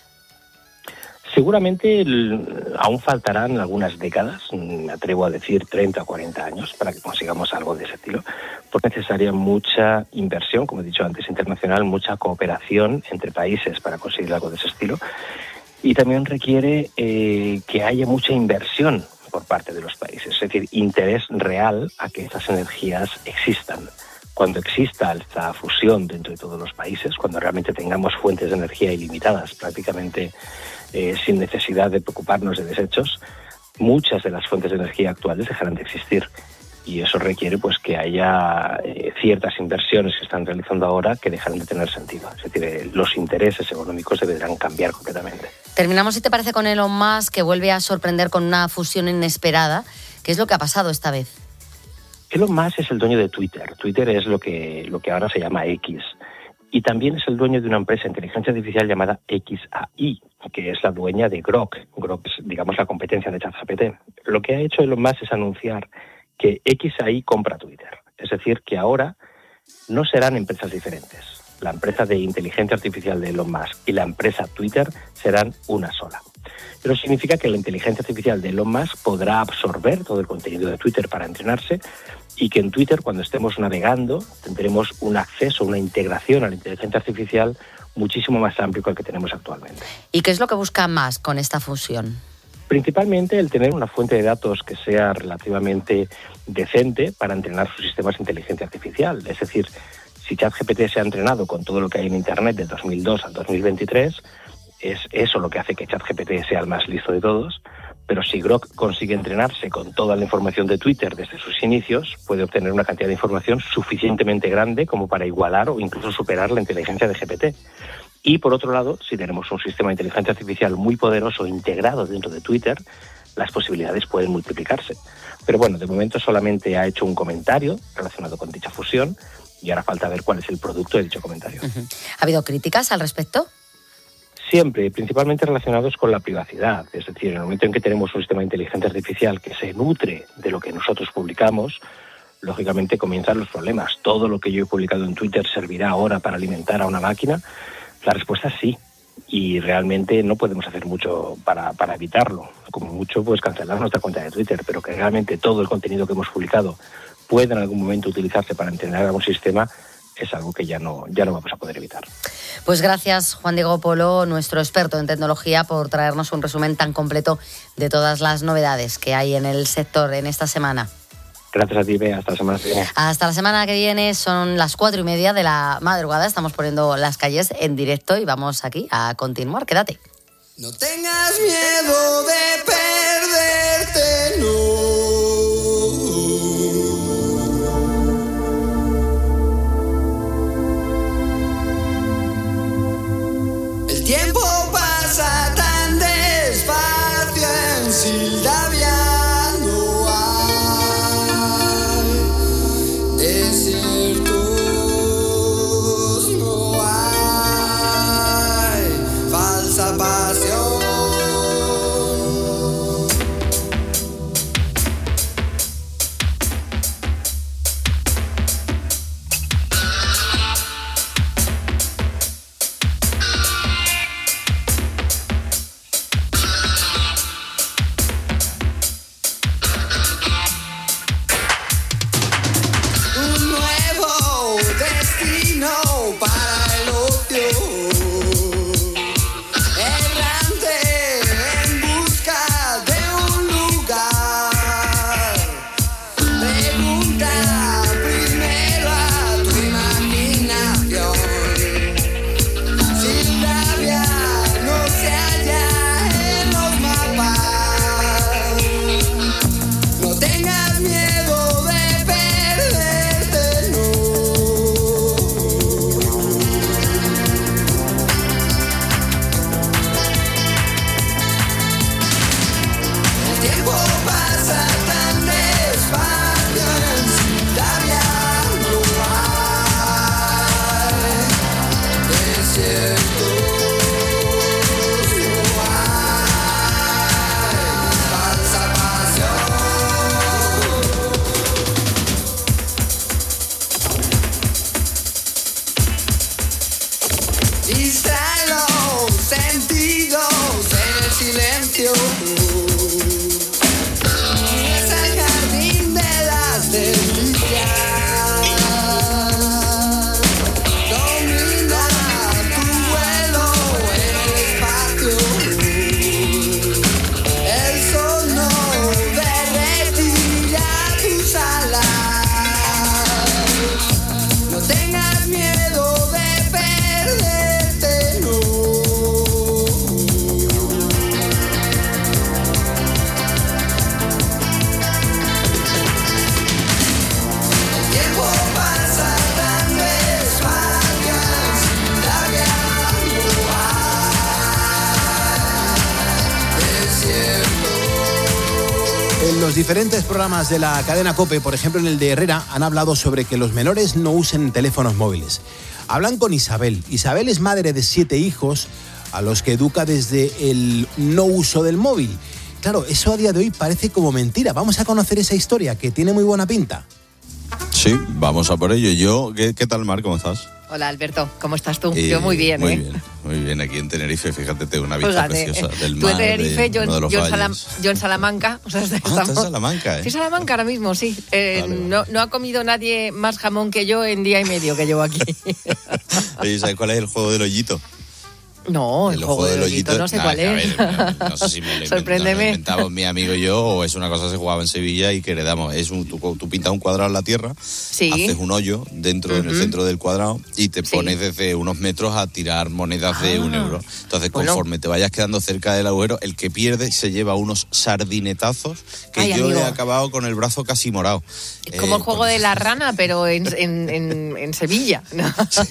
Speaker 20: Seguramente el, aún faltarán algunas décadas, me atrevo a decir treinta o cuarenta años, para que consigamos algo de ese estilo, porque es necesaria mucha inversión, como he dicho antes, internacional, mucha cooperación entre países para conseguir algo de ese estilo, y también requiere eh, que haya mucha inversión por parte de los países, es decir, interés real a que esas energías existan. Cuando exista esta fusión dentro de todos los países, cuando realmente tengamos fuentes de energía ilimitadas, prácticamente eh, sin necesidad de preocuparnos de desechos, muchas de las fuentes de energía actuales dejarán de existir. Y eso requiere pues que haya eh, ciertas inversiones que están realizando ahora que dejarán de tener sentido. Es decir, eh, los intereses económicos deberán cambiar completamente.
Speaker 10: Terminamos, si te parece, con Elon Musk, que vuelve a sorprender con una fusión inesperada. ¿Qué es lo que ha pasado esta vez?
Speaker 20: Elon Musk es el dueño de Twitter. Twitter es lo que, lo que ahora se llama X. Y también es el dueño de una empresa de inteligencia artificial llamada X A I, que es la dueña de Grok. Grok es, digamos, la competencia de ChatGPT. Lo que ha hecho Elon Musk es anunciar que X A I compra Twitter. Es decir, que ahora no serán empresas diferentes. La empresa de inteligencia artificial de Elon Musk y la empresa Twitter serán una sola. Pero significa que la inteligencia artificial de Elon Musk podrá absorber todo el contenido de Twitter para entrenarse y que en Twitter, cuando estemos navegando, tendremos un acceso, una integración a la inteligencia artificial muchísimo más amplio que el que tenemos actualmente.
Speaker 10: ¿Y qué es lo que busca más con esta fusión?
Speaker 20: Principalmente el tener una fuente de datos que sea relativamente decente para entrenar sus sistemas de inteligencia artificial. Es decir, si si ChatGPT se ha entrenado con todo lo que hay en Internet de dos mil dos al dos mil veintitrés, es eso lo que hace que ChatGPT sea el más listo de todos. Pero si Grok consigue entrenarse con toda la información de Twitter desde sus inicios, puede obtener una cantidad de información suficientemente grande como para igualar o incluso superar la inteligencia de G P T. Y por otro lado, si tenemos un sistema de inteligencia artificial muy poderoso integrado dentro de Twitter, las posibilidades pueden multiplicarse. Pero bueno, de momento solamente ha hecho un comentario relacionado con dicha fusión y ahora falta ver cuál es el producto de dicho comentario.
Speaker 10: Uh-huh. ¿Ha habido críticas al respecto?
Speaker 20: Siempre, principalmente relacionados con la privacidad. Es decir, en el momento en que tenemos un sistema de inteligencia artificial que se nutre de lo que nosotros publicamos, lógicamente comienzan los problemas. ¿Todo lo que yo he publicado en Twitter servirá ahora para alimentar a una máquina? La respuesta es sí. Y realmente no podemos hacer mucho para, para evitarlo. Como mucho, pues cancelar nuestra cuenta de Twitter, pero que realmente todo el contenido que hemos publicado pueda en algún momento utilizarse para entrenar a un sistema, es algo que ya no, ya no vamos a poder evitar.
Speaker 10: Pues gracias, Juan Diego Polo, nuestro experto en tecnología, por traernos un resumen tan completo de todas las novedades que hay en el sector en esta semana.
Speaker 20: Gracias a ti, Bea. Hasta la semana que viene.
Speaker 10: Hasta la semana que viene. Son las cuatro y media de la madrugada. Estamos poniendo las calles en directo y vamos aquí a continuar. Quédate.
Speaker 15: No tengas miedo de perderte, no. El tiempo pasa tan despacio en Sildavia, no hay desiertos, no hay falsa pasión. Para el ocio, errante en busca de un lugar. Pregunta primero a tu imaginación. Sildavia no se halla en los mapas. No tengas miedo de perderte, no. El tiempo pasa tan despacio en Sildavia, no hay desiertos, no hay falsa pasión. Distrae los sentidos en el silencio. Es el jardín de las delicias. Domina tu vuelo en el espacio. El sol no derretirá tus alas. No tengas miedo de perderte, no. El tiempo pasa tan despacio en Sildavia, no hay desierto.
Speaker 21: En los diferentes programas de la cadena COPE, por ejemplo en el de Herrera, han hablado sobre que los menores no usen teléfonos móviles. Hablan con Isabel. Isabel es madre de siete hijos a los que educa desde el no uso del móvil. Claro, eso a día de hoy parece como mentira. Vamos a conocer esa historia que tiene muy buena pinta.
Speaker 22: Sí, vamos a por ello. Yo, ¿qué, qué tal, Mar? ¿Cómo estás?
Speaker 23: Hola, Alberto, ¿cómo estás tú?
Speaker 22: Eh,
Speaker 23: Yo muy bien,
Speaker 22: muy
Speaker 23: ¿eh?
Speaker 22: bien, muy bien. Aquí en Tenerife, fíjate, tengo una vista
Speaker 23: Fíjate,
Speaker 22: preciosa del
Speaker 23: Tú
Speaker 22: mar,
Speaker 23: en Tenerife,
Speaker 22: de
Speaker 23: yo,
Speaker 22: uno de
Speaker 23: en-
Speaker 22: los
Speaker 23: yo, en Salam-
Speaker 22: valles.
Speaker 23: yo en Salamanca. O sea,
Speaker 22: Ah, estás en Salamanca, ¿eh?
Speaker 23: Estoy en Salamanca ahora mismo, sí. Eh,
Speaker 22: Vale, vale.
Speaker 23: No, no ha comido nadie más jamón que yo en día y medio que llevo aquí.
Speaker 22: Oye, ¿sabes cuál es el juego del hoyito?
Speaker 23: No, el,
Speaker 22: El
Speaker 23: juego,
Speaker 22: juego
Speaker 23: del
Speaker 22: del
Speaker 23: hoyito,
Speaker 22: hoyito,
Speaker 23: no sé
Speaker 22: nah,
Speaker 23: cuál
Speaker 22: que a
Speaker 23: es.
Speaker 22: ver, no sé si me lo he inventado,
Speaker 23: Sorpréndeme.
Speaker 22: me lo he inventado mi amigo y yo, o es una cosa que se jugaba en Sevilla y que heredamos. Es un, tú, tú pintas un cuadrado en la tierra,
Speaker 23: Sí.
Speaker 22: haces un hoyo dentro, en el
Speaker 23: Ujú.
Speaker 22: centro del cuadrado, y te
Speaker 23: Sí.
Speaker 22: pones desde unos metros a tirar monedas de
Speaker 23: Ah.
Speaker 22: un euro. Entonces,
Speaker 23: Bueno.
Speaker 22: conforme te vayas quedando cerca del agujero, el que pierde se lleva unos sardinetazos que
Speaker 23: Ay,
Speaker 22: yo
Speaker 23: amigo.
Speaker 22: he acabado con el brazo casi morado.
Speaker 23: Es como
Speaker 22: Eh,
Speaker 23: el juego de la rana, pero en, en, en, en Sevilla. ¿no?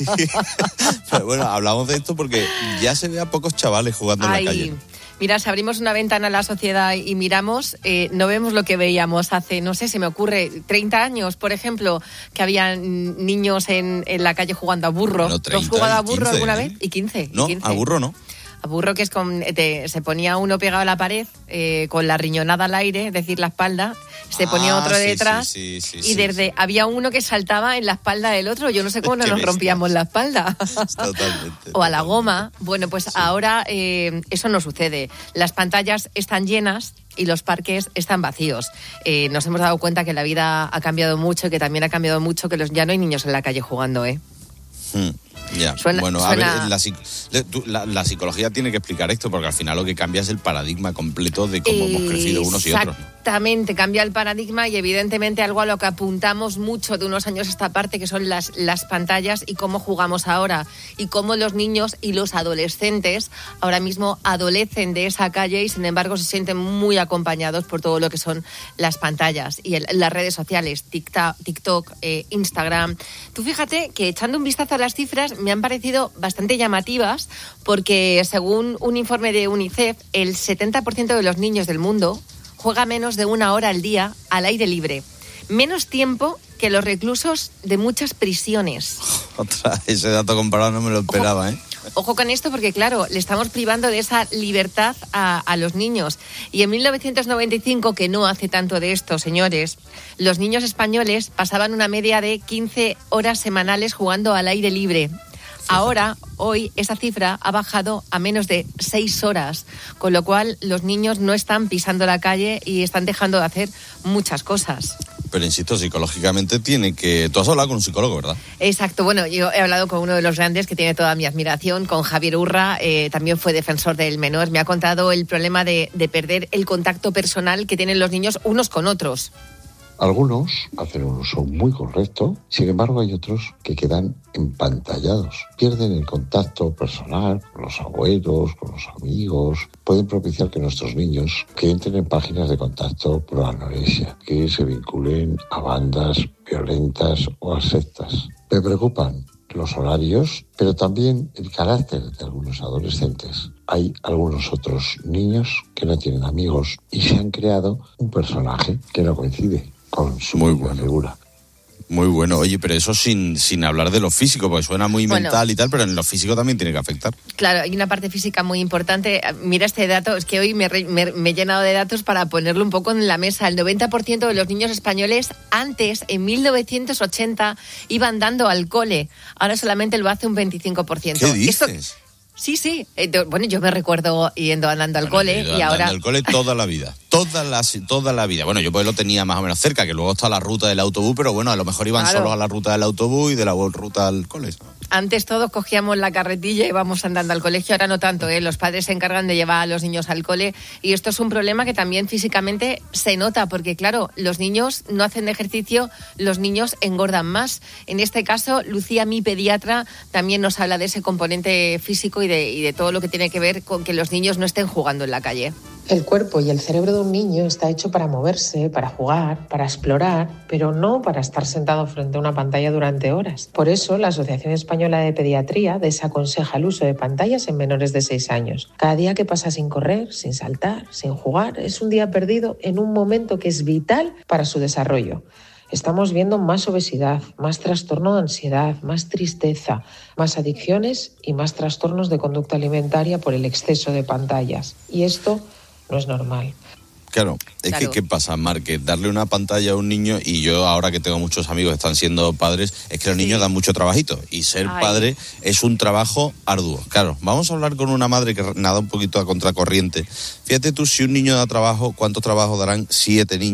Speaker 22: Pero bueno, hablamos de esto porque ya se ve a pocos chavales jugando en
Speaker 23: Ay,
Speaker 22: la calle.
Speaker 23: mira, si abrimos una ventana a la sociedad y miramos, eh, no vemos lo que veíamos hace, no sé, se me ocurre, treinta años, por ejemplo, que había mm, niños en, en la calle jugando a burro.
Speaker 22: Bueno,
Speaker 23: ¿Tú has
Speaker 22: treinta
Speaker 23: jugado
Speaker 22: y
Speaker 23: a burro
Speaker 22: quince,
Speaker 23: alguna
Speaker 22: ¿eh?
Speaker 23: vez? Y quince.
Speaker 22: No,
Speaker 23: y quince.
Speaker 22: a burro no.
Speaker 23: A burro, que es con, te- se ponía uno pegado a la pared, eh, con la riñonada al aire, es decir, la espalda, se ponía
Speaker 22: Ah,
Speaker 23: otro
Speaker 22: sí,
Speaker 23: detrás
Speaker 22: sí, sí, sí,
Speaker 23: y
Speaker 22: sí,
Speaker 23: desde había uno que saltaba en la espalda del otro. Yo no sé cómo no
Speaker 22: Qué
Speaker 23: nos
Speaker 22: bestias.
Speaker 23: rompíamos la espalda.
Speaker 22: Totalmente.
Speaker 23: O a la goma. Bueno, pues ahora eh, eso no sucede. Las pantallas están llenas y los parques están vacíos. Eh, nos hemos dado cuenta que la vida ha cambiado mucho y que también ha cambiado mucho que los, ya no hay niños en la calle jugando, ¿eh?
Speaker 22: Hmm, ya.
Speaker 23: Suena-
Speaker 22: bueno,
Speaker 23: suena-
Speaker 22: a ver, la, psic- le- tú- la- la psicología tiene que explicar esto, porque al final lo que cambia es el paradigma completo de cómo hemos crecido unos y otros.
Speaker 23: Exactamente, cambia el paradigma y evidentemente algo a lo que apuntamos mucho de unos años a esta parte, que son las, las pantallas y cómo jugamos ahora, y cómo los niños y los adolescentes ahora mismo adolecen de esa calle y sin embargo se sienten muy acompañados por todo lo que son las pantallas y el- las redes sociales, TikTok, TikTok eh, Instagram. Tú fíjate que echando un vistazo a las cifras me han parecido bastante llamativas, porque según un informe de UNICEF, el setenta por ciento de los niños del mundo juega menos de una hora al día al aire libre. Menos tiempo que los reclusos de muchas prisiones.
Speaker 22: Otra, ese dato comparado no me lo esperaba, ¿eh?
Speaker 23: Ojo con esto porque, claro, le estamos privando de esa libertad a, a los niños. Y en mil novecientos noventa y cinco, que no hace tanto de esto, señores, los niños españoles pasaban una media de quince horas semanales jugando al aire libre. Ahora, hoy, esa cifra ha bajado a menos de seis horas, con lo cual los niños no están pisando la calle y están dejando de hacer muchas cosas.
Speaker 22: Pero insisto, psicológicamente tiene que... Tú has hablado con un psicólogo, ¿verdad?
Speaker 23: Exacto, bueno, yo he hablado con uno de los grandes que tiene toda mi admiración, con Javier Urra, eh, también fue defensor del menor, me ha contado el problema de, de perder el contacto personal que tienen los niños unos con otros.
Speaker 4: Algunos hacen un uso muy correcto, sin embargo hay otros que quedan empantallados, pierden el contacto personal con los abuelos, con los amigos, pueden propiciar que nuestros niños que entren en páginas de contacto pro anorexia, que se vinculen a bandas violentas o a sectas. Me preocupan los horarios, pero también el carácter de algunos adolescentes. Hay algunos otros niños que no tienen amigos y se han creado un personaje que no coincide con su
Speaker 22: Muy
Speaker 4: propia
Speaker 22: bueno.
Speaker 4: figura.
Speaker 22: Muy bueno. Oye, pero eso sin, sin hablar de lo físico, porque suena muy
Speaker 23: Bueno.
Speaker 22: mental y tal, pero en lo físico también tiene que afectar.
Speaker 23: Claro, hay una parte física muy importante. Mira este dato, es que hoy me, re- me- me he llenado de datos para ponerlo un poco en la mesa. El noventa por ciento de los niños españoles antes, en mil novecientos ochenta, iban dando al cole. Ahora solamente lo hace un veinticinco por ciento.
Speaker 22: ¿Qué
Speaker 23: Esto-
Speaker 22: dices?
Speaker 23: sí, sí. Eh, do- Bueno, yo me recuerdo yendo andando al
Speaker 22: Bueno,
Speaker 23: cole
Speaker 22: yo he ido
Speaker 23: y
Speaker 22: andando
Speaker 23: ahora...
Speaker 22: al cole toda la vida. Toda la, toda la vida. Bueno, yo pues lo tenía más o menos cerca, que luego está la ruta del autobús, pero bueno, a lo mejor iban
Speaker 23: Claro.
Speaker 22: solos a la ruta del autobús y de la ruta al cole.
Speaker 23: Antes todos cogíamos la carretilla y íbamos andando al colegio, ahora no tanto, ¿eh? Los padres se encargan de llevar a los niños al cole y esto es un problema que también físicamente se nota porque, claro, los niños no hacen ejercicio, los niños engordan más. En este caso, Lucía, mi pediatra, también nos habla de ese componente físico y de, y de todo lo que tiene que ver con que los niños no estén jugando en la calle.
Speaker 6: El cuerpo y el cerebro de un niño está hecho para moverse, para jugar, para explorar, pero no para estar sentado frente a una pantalla durante horas. Por eso, la Asociación Española de Pediatría desaconseja el uso de pantallas en menores de seis años. Cada día que pasa sin correr, sin saltar, sin jugar, es un día perdido en un momento que es vital para su desarrollo. Estamos viendo más obesidad, más trastorno de ansiedad, más tristeza, más adicciones y más trastornos de conducta alimentaria por el exceso de pantallas. Y esto no es normal.
Speaker 22: Claro, es
Speaker 6: Claro.
Speaker 22: que ¿qué pasa, Mar? Que darle una pantalla a un niño, y yo ahora que tengo muchos amigos que están siendo padres, es que los niños dan mucho trabajito, y ser
Speaker 23: Ay.
Speaker 22: padre es un trabajo arduo. Claro, vamos a hablar con una madre que nada un poquito a contracorriente. Fíjate tú, si un niño da trabajo, ¿cuánto trabajo darán siete niños?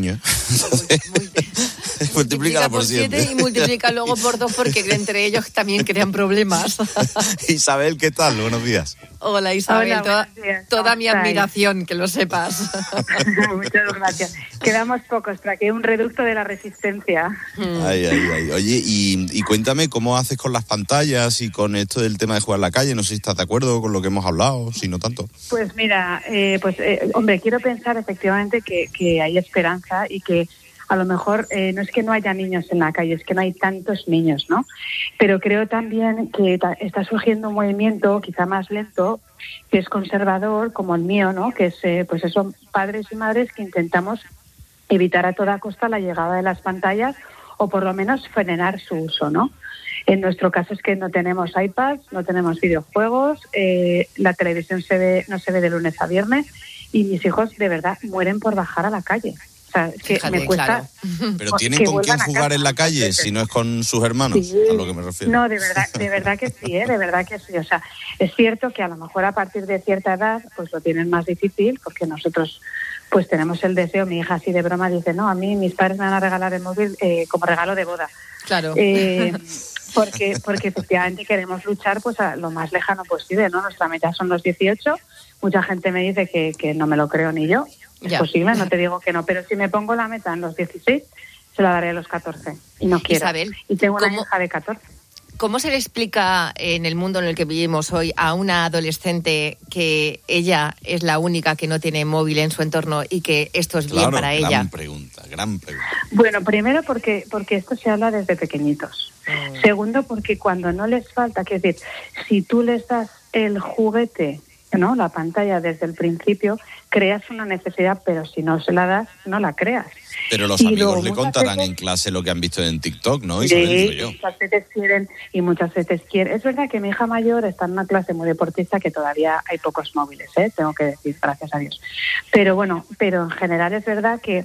Speaker 22: Multiplícala por siete.
Speaker 23: Y multiplica luego por dos porque entre ellos también crean problemas.
Speaker 22: Isabel, ¿qué tal? Buenos días.
Speaker 23: Hola Isabel,
Speaker 3: Hola,
Speaker 23: toda,
Speaker 3: días.
Speaker 23: toda mi
Speaker 3: estáis?
Speaker 23: admiración, que lo sepas.
Speaker 3: Muchas gracias. Quedamos pocos para que hay un reducto de la resistencia.
Speaker 22: Ay, ay, ay. Oye, y, y cuéntame cómo haces con las pantallas y con esto del tema de jugar en la calle. No sé si estás de acuerdo con lo que hemos hablado, si no tanto.
Speaker 3: Pues mira, eh, pues eh, hombre, quiero pensar efectivamente que, que hay esperanza y que a lo mejor eh, no es que no haya niños en la calle, es que no hay tantos niños, ¿no? Pero creo también que ta- está surgiendo un movimiento quizá más lento, que es conservador, como el mío, ¿no? Que es, eh, pues eso, padres y madres que intentamos evitar a toda costa la llegada de las pantallas o por lo menos frenar su uso, ¿no? En nuestro caso es que no tenemos iPads, no tenemos videojuegos, eh, la televisión se ve, no se ve de lunes a viernes y mis hijos de verdad mueren por bajar a la calle. O sea, es que
Speaker 23: Fíjate,
Speaker 3: me cuesta...
Speaker 23: claro.
Speaker 22: Pero
Speaker 3: pues,
Speaker 22: ¿tienen
Speaker 3: que
Speaker 22: con quién
Speaker 3: vuelvan a
Speaker 22: jugar
Speaker 3: casa
Speaker 22: en la
Speaker 3: muchas
Speaker 22: calle
Speaker 3: veces.
Speaker 22: si no es con sus hermanos?
Speaker 3: Sí.
Speaker 22: A lo que me refiero.
Speaker 3: No, de verdad, de verdad que sí, ¿eh? de verdad que sí. O sea, es cierto que a lo mejor a partir de cierta edad pues lo tienen más difícil porque nosotros pues tenemos el deseo, mi hija así de broma dice, no, a mí mis padres me van a regalar el móvil eh, como regalo de boda.
Speaker 23: Claro.
Speaker 3: Eh, porque porque efectivamente queremos luchar pues a lo más lejano posible, ¿no? Nuestra meta son los dieciocho. Mucha gente me dice que, que no me lo creo ni yo. Es
Speaker 23: Ya.
Speaker 3: posible, no te digo que no, pero si me pongo la meta en los dieciséis, se la daré a los catorce. Y no quiero.
Speaker 23: Isabel,
Speaker 3: y tengo una
Speaker 23: ¿cómo-
Speaker 3: hija de catorce.
Speaker 23: ¿Cómo se le explica en el mundo en el que vivimos hoy a una adolescente que ella es la única que no tiene móvil en su entorno y que esto es bien
Speaker 22: Claro,
Speaker 23: para
Speaker 22: gran
Speaker 23: ella?
Speaker 22: pregunta, gran pregunta.
Speaker 3: Bueno, primero porque porque esto se habla desde pequeñitos.
Speaker 23: Mm.
Speaker 3: Segundo porque cuando no les falta, que es decir, si tú les das el juguete, ¿no? La pantalla desde el principio, creas una necesidad, pero si no se la das, no la creas.
Speaker 22: Pero los
Speaker 3: Y
Speaker 22: amigos
Speaker 3: luego
Speaker 22: le
Speaker 3: muchas
Speaker 22: contarán
Speaker 3: veces-
Speaker 22: en clase lo que han visto en TikTok, ¿no? Isabel, digo
Speaker 3: Sí,
Speaker 22: yo.
Speaker 3: muchas veces quieren y muchas veces quieren. Es verdad que mi hija mayor está en una clase muy deportista que todavía hay pocos móviles, ¿eh? Tengo que decir, gracias a Dios. Pero bueno, pero en general es verdad que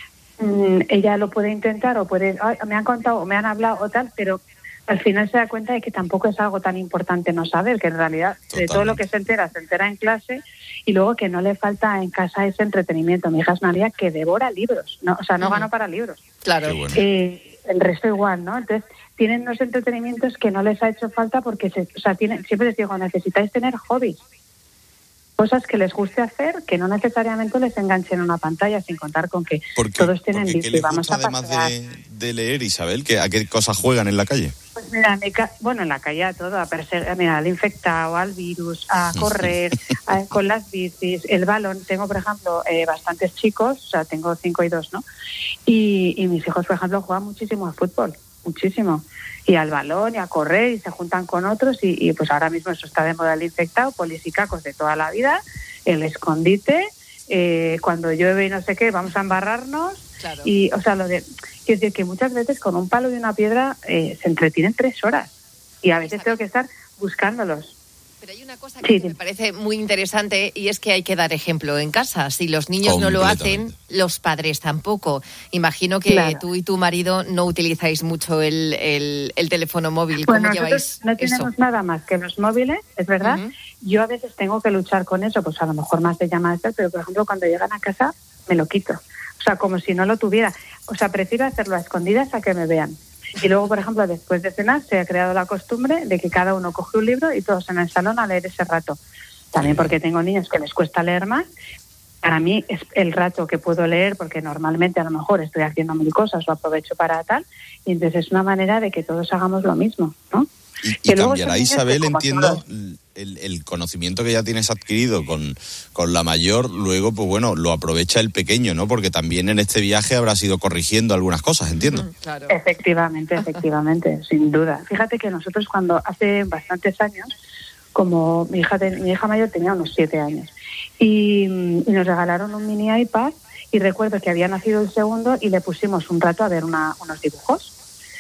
Speaker 3: mm, ella lo puede intentar o puede, "Ay, me han contado o me han hablado o tal, pero al final se da cuenta de que tampoco es algo tan importante no saber, que en realidad de todo lo que se entera, se entera en clase y luego que no le falta en casa ese entretenimiento. Mi hija es una niña que devora libros, no, o sea, no
Speaker 23: Ujú.
Speaker 3: gana para libros.
Speaker 23: Claro.
Speaker 3: Eh, el resto igual, ¿no? Entonces, tienen unos entretenimientos que no les ha hecho falta porque, se, o sea, tienen, siempre les digo, necesitáis tener hobbies. Cosas que les guste hacer, que no necesariamente les enganchen en una pantalla, sin contar con que
Speaker 22: ¿Por qué?
Speaker 3: todos tienen
Speaker 22: Porque, ¿qué
Speaker 3: bici,
Speaker 22: les
Speaker 3: vamos
Speaker 22: gusta
Speaker 3: a
Speaker 22: además
Speaker 3: pasear.
Speaker 22: de, de leer, Isabel? ¿Que, ¿A qué cosas juegan en la calle?
Speaker 3: Pues mira, en mi ca- bueno, en la calle a todo, a perseguir, mira, al infectado, al virus, a correr, a- con las bicis, el balón. Tengo, por ejemplo, eh, bastantes chicos, o sea, tengo cinco y dos, ¿no? Y, y mis hijos, por ejemplo, juegan muchísimo al fútbol, muchísimo. Y al balón y a correr y se juntan con otros y, y pues ahora mismo eso está de moda, el infectado, polis y cacos de toda la vida, el escondite, eh, cuando llueve y no sé qué, vamos a embarrarnos.
Speaker 23: Claro.
Speaker 3: Y, o sea, lo de... Quiero decir que muchas veces con un palo y una piedra eh, se entretienen tres horas. Y a veces tengo que estar buscándolos.
Speaker 23: Pero hay una cosa que me parece muy interesante y es que hay que dar ejemplo en casa. Si los niños no lo hacen, los padres tampoco. Imagino que
Speaker 3: Claro.
Speaker 23: tú y tu marido no utilizáis mucho el, el, el teléfono móvil. ¿Cómo
Speaker 3: Bueno,
Speaker 23: lleváis
Speaker 3: nosotros no tenemos
Speaker 23: eso?
Speaker 3: nada más que los móviles, es verdad.
Speaker 23: Ujú.
Speaker 3: Yo a veces tengo que luchar con eso, pues a lo mejor más de llamadas, pero por ejemplo cuando llegan a casa me lo quito. O sea, como si no lo tuviera. O sea, prefiero hacerlo a escondidas a que me vean. Y luego, por ejemplo, después de cenar se ha creado la costumbre de que cada uno coge un libro y todos en el salón a leer ese rato. También porque tengo niños que les cuesta leer más. Para mí es el rato que puedo leer porque normalmente a lo mejor estoy haciendo mil cosas o aprovecho para tal. Y entonces es una manera de que todos hagamos lo mismo, ¿no?
Speaker 22: Y, y
Speaker 3: Que luego
Speaker 22: cambiará,
Speaker 3: son niños que,
Speaker 22: Isabel,
Speaker 3: como
Speaker 22: entiendo,
Speaker 3: todos-
Speaker 22: el, el conocimiento que ya tienes adquirido con, con la mayor, luego, pues bueno, lo aprovecha el pequeño, ¿no? Porque también en este viaje habrás ido corrigiendo algunas cosas, entiendo.
Speaker 23: Claro.
Speaker 3: Efectivamente, efectivamente, sin duda. Fíjate que nosotros cuando hace bastantes años, como mi hija ten- mi hija mayor tenía unos siete años, y, y nos regalaron un mini iPad, y recuerdo que había nacido el segundo y le pusimos un rato a ver una, unos dibujos.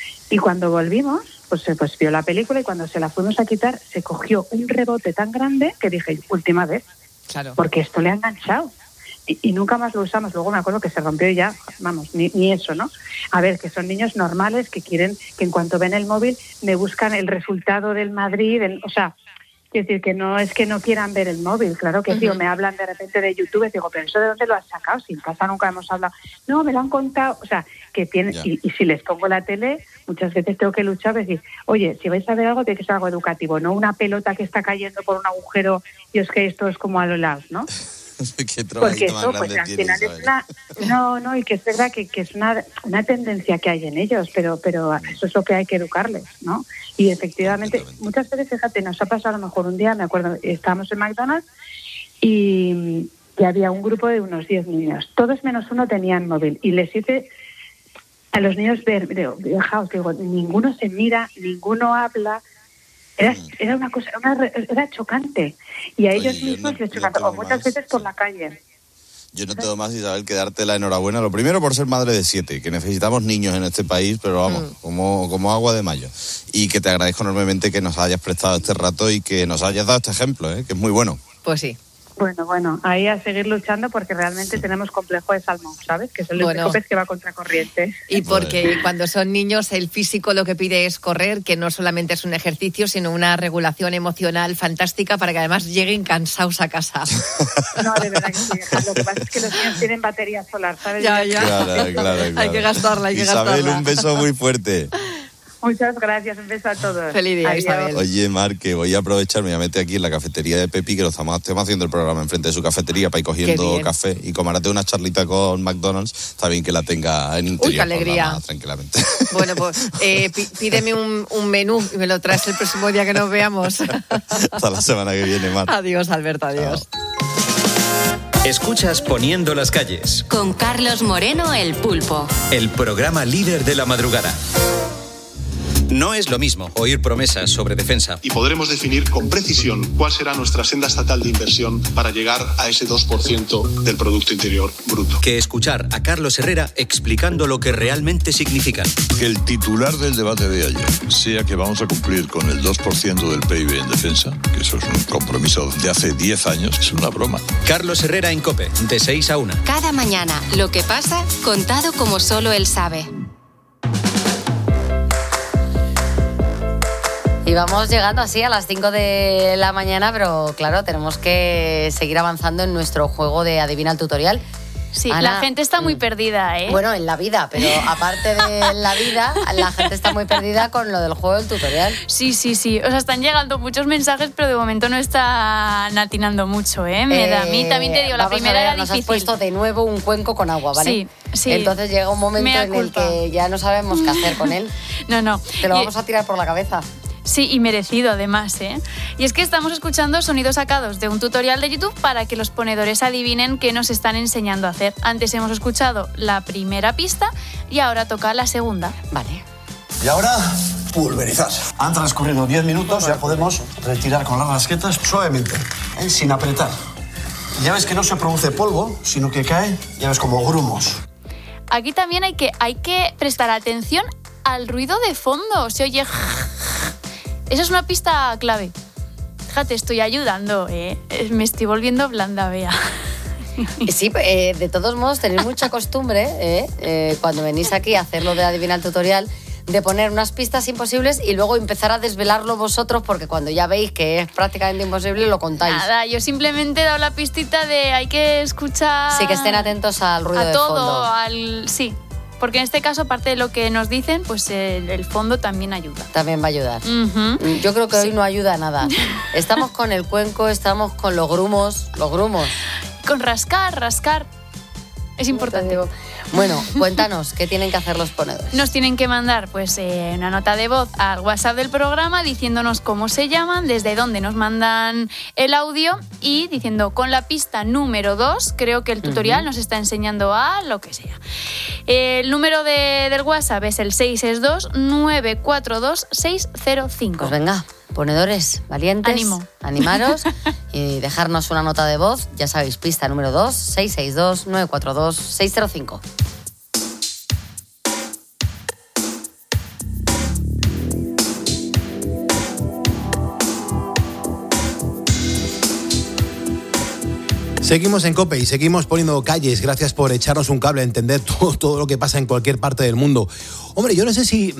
Speaker 3: Y cuando volvimos, pues, eh, pues vio la película y cuando se la fuimos a quitar, se cogió un rebote tan grande que dije, última vez,
Speaker 23: Claro.
Speaker 3: porque esto le ha enganchado. Y, y nunca más lo usamos. Luego me acuerdo que se rompió y ya, vamos, ni, ni eso, ¿no? A ver, que son niños normales que quieren que en cuanto ven el móvil me buscan el resultado del Madrid, el- o sea, Es decir, que no es que no quieran ver el móvil, claro que sí, o me hablan de repente de YouTube y digo, pero ¿eso de dónde lo has sacado? Si en casa nunca hemos hablado. No, me lo han contado. O sea, que tienen, y, y si les pongo la tele, muchas veces tengo que luchar y decir, oye, si vais a ver algo, tiene que ser algo educativo, no una pelota que está cayendo por un agujero y es que esto es como a los lados, ¿no?
Speaker 22: Qué
Speaker 3: Porque eso, pues al final es una... No, no, y que es verdad que, que es una, una tendencia que hay en ellos, pero pero eso es lo que hay que educarles, ¿no? Y efectivamente, muchas veces, fíjate, nos ha pasado a lo mejor un día, me acuerdo, estábamos en McDonald's y, y había un grupo de unos diez niños. Todos menos uno tenían móvil y les hice a los niños ver, digo, fijaos, digo, ninguno se mira, ninguno habla. Era, era una cosa, una, era chocante. Y a ellos
Speaker 22: Oye,
Speaker 3: mismos
Speaker 22: no-
Speaker 3: les
Speaker 22: no
Speaker 3: chocante,
Speaker 22: tengo
Speaker 3: o muchas
Speaker 22: más,
Speaker 3: veces por la calle.
Speaker 22: Yo no tengo más, Isabel, que darte la enhorabuena. Lo primero por ser madre de siete, que necesitamos niños en este país, pero vamos,
Speaker 3: Mm.
Speaker 22: como, como agua de mayo. Y que te agradezco enormemente que nos hayas prestado este rato y que nos hayas dado este ejemplo, ¿eh? Que es muy bueno.
Speaker 23: Pues sí.
Speaker 3: Bueno, bueno, ahí a seguir luchando porque realmente tenemos complejo de salmón, ¿sabes? Que es el
Speaker 23: Bueno.
Speaker 3: único pez que va contra corriente.
Speaker 23: Y porque cuando son niños el físico lo que pide es correr, que no solamente es un ejercicio, sino una regulación emocional fantástica para que además lleguen cansados a casa.
Speaker 3: No, de verdad que sí. Lo que pasa es que los niños tienen batería solar, ¿sabes?
Speaker 23: Ya, ya.
Speaker 22: Claro, claro, claro.
Speaker 23: Hay que gastarla, hay que
Speaker 22: Isabel,
Speaker 23: gastarla.
Speaker 22: un beso muy fuerte.
Speaker 3: Muchas gracias, un beso a todos.
Speaker 23: Feliz día,
Speaker 3: Adiós.
Speaker 23: Isabel.
Speaker 22: Oye, Mar, que voy a aprovechar, me voy a meter aquí en la cafetería de Pepi, que lo estamos, estamos haciendo el programa enfrente de su cafetería para ir
Speaker 23: Qué
Speaker 22: cogiendo
Speaker 23: bien.
Speaker 22: café. Y como ahora tengo una charlita con McDonald's, está bien que la tenga en interior.
Speaker 23: qué alegría.
Speaker 22: por la más, tranquilamente.
Speaker 23: Bueno, pues eh, pi- pídeme un, un menú y me lo traes el próximo día que nos veamos.
Speaker 22: Hasta la semana que viene, Mar.
Speaker 23: Adiós, Alberto, adiós.
Speaker 1: Escuchas Poniendo las calles,
Speaker 2: Con Carlos Moreno, el pulpo.
Speaker 1: el programa líder de la madrugada. No es lo mismo oír promesas sobre defensa
Speaker 5: Y podremos definir con precisión cuál será nuestra senda estatal de inversión para llegar a ese dos por ciento del Producto Interior Bruto.
Speaker 1: que escuchar a Carlos Herrera explicando lo que realmente significan.
Speaker 7: Que el titular del debate de ayer sea que vamos a cumplir con el dos por ciento del P I B en defensa, que eso es un compromiso de hace diez años, es una broma.
Speaker 1: Carlos Herrera en COPE, de seis a una.
Speaker 2: Cada mañana, lo que pasa, contado como solo él sabe.
Speaker 10: Y vamos llegando así a las cinco de la mañana, pero claro, tenemos que seguir avanzando en nuestro juego de Adivina el Tutorial.
Speaker 14: Sí,
Speaker 10: Ana,
Speaker 14: la gente está muy perdida, ¿eh?
Speaker 10: Bueno, en la vida, pero aparte de la vida, la gente está muy perdida con lo del juego del tutorial.
Speaker 14: Sí, sí, sí. O sea, están llegando muchos mensajes, pero de momento no están atinando mucho, ¿eh? Me da, a mí también te digo, la
Speaker 10: Vamos a
Speaker 14: primera
Speaker 10: ver,
Speaker 14: era
Speaker 10: nos
Speaker 14: difícil.
Speaker 10: has puesto de nuevo un cuenco con agua, ¿vale?
Speaker 14: Sí, sí.
Speaker 10: Entonces llega un momento
Speaker 14: Mea
Speaker 10: en el
Speaker 14: culpa.
Speaker 10: que ya no sabemos qué hacer con él.
Speaker 14: No, no.
Speaker 10: Te lo
Speaker 14: Y-
Speaker 10: vamos a tirar por la cabeza.
Speaker 14: Sí, y merecido además, ¿eh? Y es que estamos escuchando sonidos sacados de un tutorial de YouTube para que los ponedores adivinen qué nos están enseñando a hacer. Antes hemos escuchado la primera pista y ahora toca la segunda.
Speaker 10: Vale.
Speaker 19: Y ahora, pulverizar. Han transcurrido diez minutos, ya podemos retirar con las rasquetas suavemente, ¿eh? Sin apretar. Ya ves que no se produce polvo, sino que cae, ya ves, como grumos.
Speaker 14: Aquí también hay que, hay que prestar atención al ruido de fondo. Se oye... Esa es una pista clave. Fíjate, estoy ayudando, ¿eh? Me estoy volviendo blanda, Bea.
Speaker 10: Sí, eh, de todos modos tenéis mucha costumbre, ¿eh? Eh, cuando venís aquí a hacer lo de adivinar el tutorial, de poner unas pistas imposibles y luego empezar a desvelarlo vosotros, porque cuando ya veis que es prácticamente imposible, lo contáis.
Speaker 14: Nada, yo simplemente he dado la pistita de hay que escuchar...
Speaker 10: Sí, que estén atentos al ruido
Speaker 14: a
Speaker 10: de
Speaker 14: todo,
Speaker 10: fondo.
Speaker 14: al... Sí, porque en este caso, aparte de lo que nos dicen, pues el, el fondo también ayuda.
Speaker 10: También va a ayudar.
Speaker 14: Ujú.
Speaker 10: Yo creo que hoy no ayuda a nada. Estamos con el cuenco, estamos con los grumos, los grumos.
Speaker 14: Con rascar, rascar. Es importante.
Speaker 10: Bueno, cuéntanos, ¿qué tienen que hacer los ponedores?
Speaker 14: Nos tienen que mandar pues eh, una nota de voz al WhatsApp del programa diciéndonos cómo se llaman, desde dónde nos mandan el audio y diciendo con la pista número dos, creo que el tutorial
Speaker 10: Ujú.
Speaker 14: nos está enseñando a lo que sea. El número de, del WhatsApp es el seis seis dos, nueve cuatro dos, seis cero cinco.
Speaker 10: Pues venga, ponedores, valientes,
Speaker 14: Ánimo.
Speaker 10: animaros y dejarnos una nota de voz. Ya sabéis, pista número dos, seis seis dos, nueve cuatro dos, seis cero cinco.
Speaker 21: Seguimos en COPE y seguimos poniendo calles. Gracias por echarnos un cable a entender todo, todo lo que pasa en cualquier parte del mundo. Hombre, yo no sé si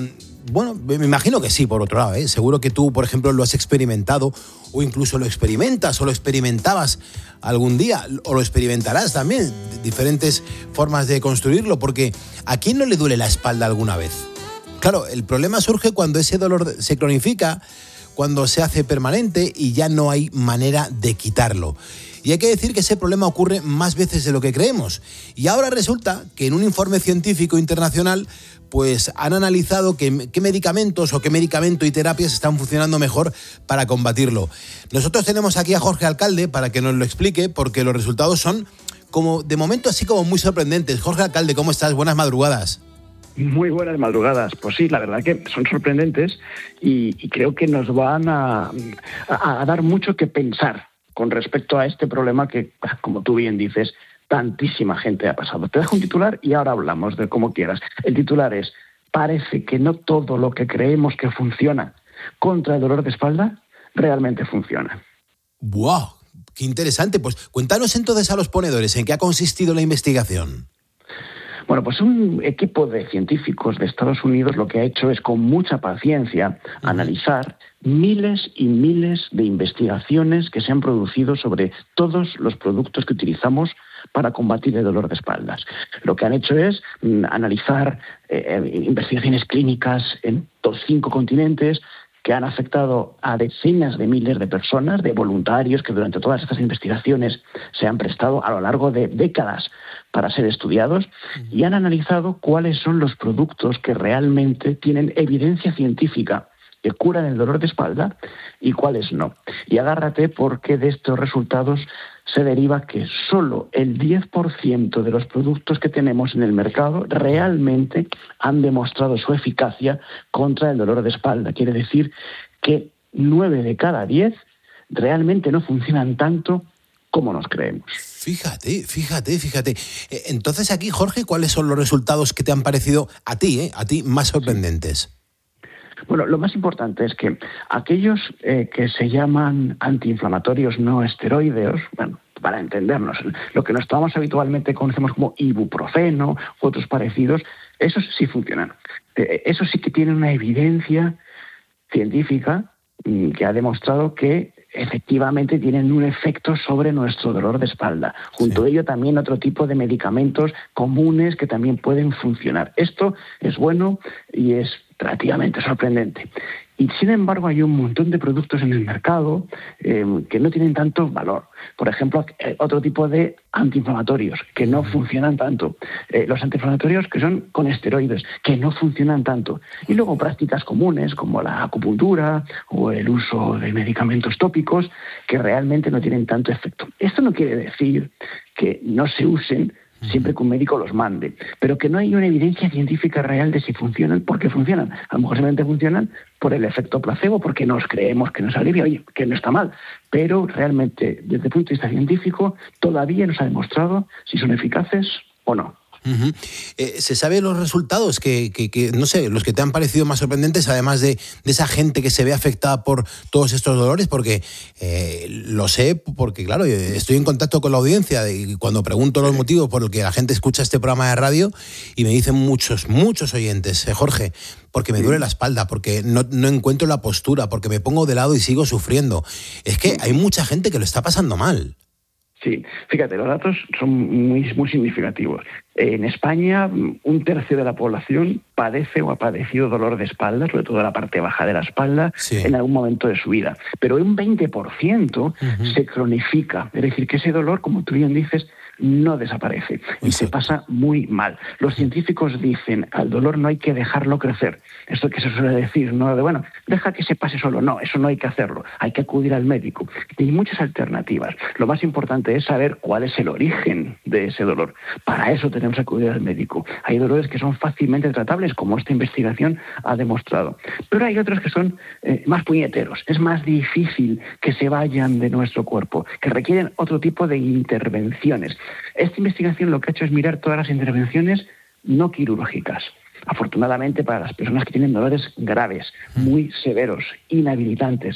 Speaker 21: bueno, me imagino que sí, por otro lado, ¿eh? Seguro que tú, por ejemplo, lo has experimentado o incluso lo experimentas o lo experimentabas algún día o lo experimentarás también, diferentes formas de construirlo, porque ¿a quién no le duele la espalda alguna vez? Claro, el problema surge cuando ese dolor se cronifica, cuando se hace permanente y ya no hay manera de quitarlo. Y hay que decir que ese problema ocurre más veces de lo que creemos. Y ahora resulta que en un informe científico internacional pues han analizado qué, qué medicamentos o qué medicamento y terapias están funcionando mejor para combatirlo. Nosotros tenemos aquí a Jorge Alcalde para que nos lo explique, porque los resultados son, como de momento, así como muy sorprendentes. Jorge Alcalde, ¿cómo estás? Buenas madrugadas.
Speaker 8: Muy buenas madrugadas. Pues sí, la verdad que son sorprendentes y, y creo que nos van a, a, a dar mucho que pensar con respecto a este problema que, como tú bien dices, tantísima gente ha pasado. Te dejo un titular y ahora hablamos de cómo quieras. El titular es: parece que no todo lo que creemos que funciona contra el dolor de espalda realmente funciona.
Speaker 21: ¡Wow! ¡Qué interesante! Pues cuéntanos entonces a los ponedores en qué ha consistido la investigación.
Speaker 8: Bueno, pues un equipo de científicos de Estados Unidos lo que ha hecho es, con mucha paciencia, analizar miles y miles de investigaciones que se han producido sobre todos los productos que utilizamos para combatir el dolor de espaldas. Lo que han hecho es mm, analizar eh, investigaciones clínicas en los cinco continentes, que han afectado a decenas de miles de personas, de voluntarios que durante todas estas investigaciones se han prestado a lo largo de décadas para ser estudiados, y han analizado cuáles son los productos que realmente tienen evidencia científica que curan el dolor de espalda y cuáles no. Y agárrate, porque de estos resultados se deriva que solo el diez por ciento de los productos que tenemos en el mercado realmente han demostrado su eficacia contra el dolor de espalda. Quiere decir que nueve de cada diez realmente no funcionan tanto como nos creemos.
Speaker 21: Fíjate, fíjate, fíjate. Entonces aquí, Jorge, ¿cuáles son los resultados que te han parecido a ti, eh, a ti más sorprendentes?
Speaker 8: Bueno, lo más importante es que aquellos eh, que se llaman antiinflamatorios no esteroideos, bueno, para entendernos, lo que nos tomamos habitualmente conocemos como ibuprofeno u otros parecidos, esos sí funcionan. Eh, esos sí que tienen una evidencia científica mm, que ha demostrado que efectivamente tienen un efecto sobre nuestro dolor de espalda. Junto a ello también otro tipo de medicamentos comunes que también pueden funcionar. Esto es bueno y es relativamente sorprendente. Y sin embargo hay un montón de productos en el mercado eh, que no tienen tanto valor. Por ejemplo, eh, otro tipo de antiinflamatorios que no funcionan tanto. Eh, los antiinflamatorios que son con esteroides, que no funcionan tanto. Y luego prácticas comunes como la acupuntura o el uso de medicamentos tópicos que realmente no tienen tanto efecto. Esto no quiere decir que no se usen siempre que un médico los mande, pero que no hay una evidencia científica real de si funcionan, porque funcionan. A lo mejor simplemente funcionan por el efecto placebo, porque nos creemos que nos alivia, oye, que no está mal, pero realmente, desde el punto de vista científico, todavía no se ha demostrado si son eficaces o no.
Speaker 21: Uh-huh. Eh, ¿Se sabe los resultados que, que, que, no sé, los que te han parecido más sorprendentes, además de, de esa gente que se ve afectada por todos estos dolores? Porque eh, lo sé, porque claro, estoy en contacto con la audiencia y cuando pregunto los motivos por los que la gente escucha este programa de radio, y me dicen muchos, muchos oyentes, eh, Jorge, porque me duele la espalda, porque no, no encuentro la postura, porque me pongo de lado y sigo sufriendo. Es que hay mucha gente que lo está pasando mal.
Speaker 8: Sí, fíjate, los datos son muy, muy significativos. En España, un tercio de la población padece o ha padecido dolor de espalda, sobre todo la parte baja de la espalda, sí, en algún momento de su vida. Pero un veinte por ciento uh-huh. se cronifica. Es decir, que ese dolor, como tú bien dices, no desaparece y se pasa muy mal. Los científicos dicen, al dolor no hay que dejarlo crecer. Esto que se suele decir, no de, bueno, deja que se pase solo. No, eso no hay que hacerlo. Hay que acudir al médico. Y hay muchas alternativas. Lo más importante es saber cuál es el origen de ese dolor. Para eso tenemos que acudir al médico. Hay dolores que son fácilmente tratables, como esta investigación ha demostrado. Pero hay otros que son eh, más puñeteros. Es más difícil que se vayan de nuestro cuerpo, que requieren otro tipo de intervenciones. Esta investigación lo que ha hecho es mirar todas las intervenciones no quirúrgicas. Afortunadamente para las personas que tienen dolores graves, muy severos, inhabilitantes.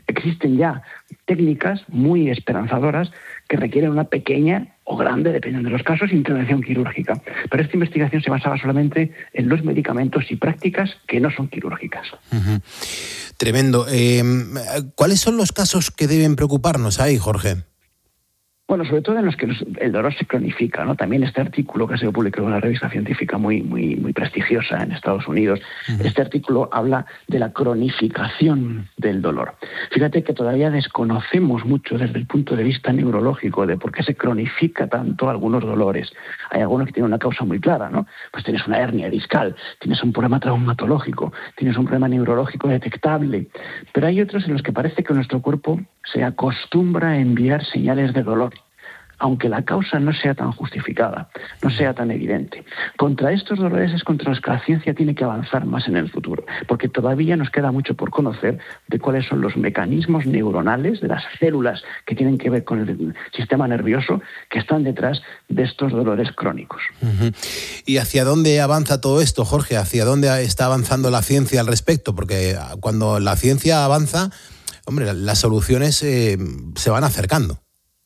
Speaker 8: existen ya técnicas muy esperanzadoras que requieren una pequeña o grande, dependiendo de los casos, intervención quirúrgica. Pero esta investigación se basaba solamente en los medicamentos y prácticas que no son quirúrgicas.
Speaker 21: Uh-huh. Tremendo. Eh, ¿Cuáles son los casos que deben preocuparnos ahí, Jorge?
Speaker 8: Bueno, sobre todo en los que el dolor se cronifica, ¿no? También este artículo que ha sido publicado en una revista científica muy, muy, muy prestigiosa en Estados Unidos, uh-huh. este artículo habla de la cronificación del dolor. Fíjate que todavía desconocemos mucho desde el punto de vista neurológico de por qué se cronifica tanto algunos dolores. Hay algunos que tienen una causa muy clara, ¿no? Pues tienes una hernia discal, tienes un problema traumatológico, tienes un problema neurológico detectable, pero hay otros en los que parece que nuestro cuerpo se acostumbra a enviar señales de dolor, aunque la causa no sea tan justificada, no sea tan evidente. Contra estos dolores es contra los que la ciencia tiene que avanzar más en el futuro, porque todavía nos queda mucho por conocer de cuáles son los mecanismos neuronales de las células que tienen que ver con el sistema nervioso que están detrás de estos dolores crónicos.
Speaker 21: Uh-huh. ¿Y hacia dónde avanza todo esto, Jorge? ¿Hacia dónde está avanzando la ciencia al respecto? Porque cuando la ciencia avanza, hombre, las soluciones eh, se van acercando.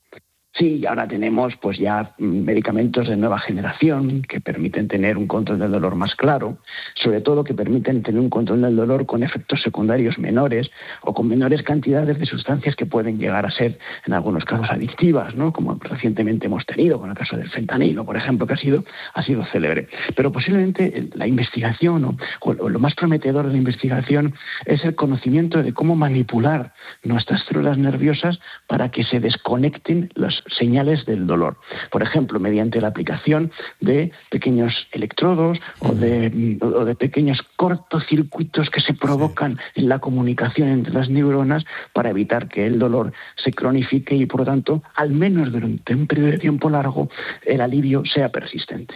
Speaker 8: Sí, ahora tenemos pues ya medicamentos de nueva generación que permiten tener un control del dolor más claro, sobre todo que permiten tener un control del dolor con efectos secundarios menores o con menores cantidades de sustancias que pueden llegar a ser en algunos casos adictivas, ¿no? Como recientemente hemos tenido con el caso del fentanilo, por ejemplo, que ha sido, ha sido célebre. Pero posiblemente la investigación o, o lo más prometedor de la investigación es el conocimiento de cómo manipular nuestras células nerviosas para que se desconecten las señales del dolor. Por ejemplo, mediante la aplicación de pequeños electrodos o de, o de pequeños cortocircuitos que se provocan en la comunicación entre las neuronas para evitar que el dolor se cronifique y, por lo tanto, al menos durante un periodo de tiempo largo, el alivio sea persistente.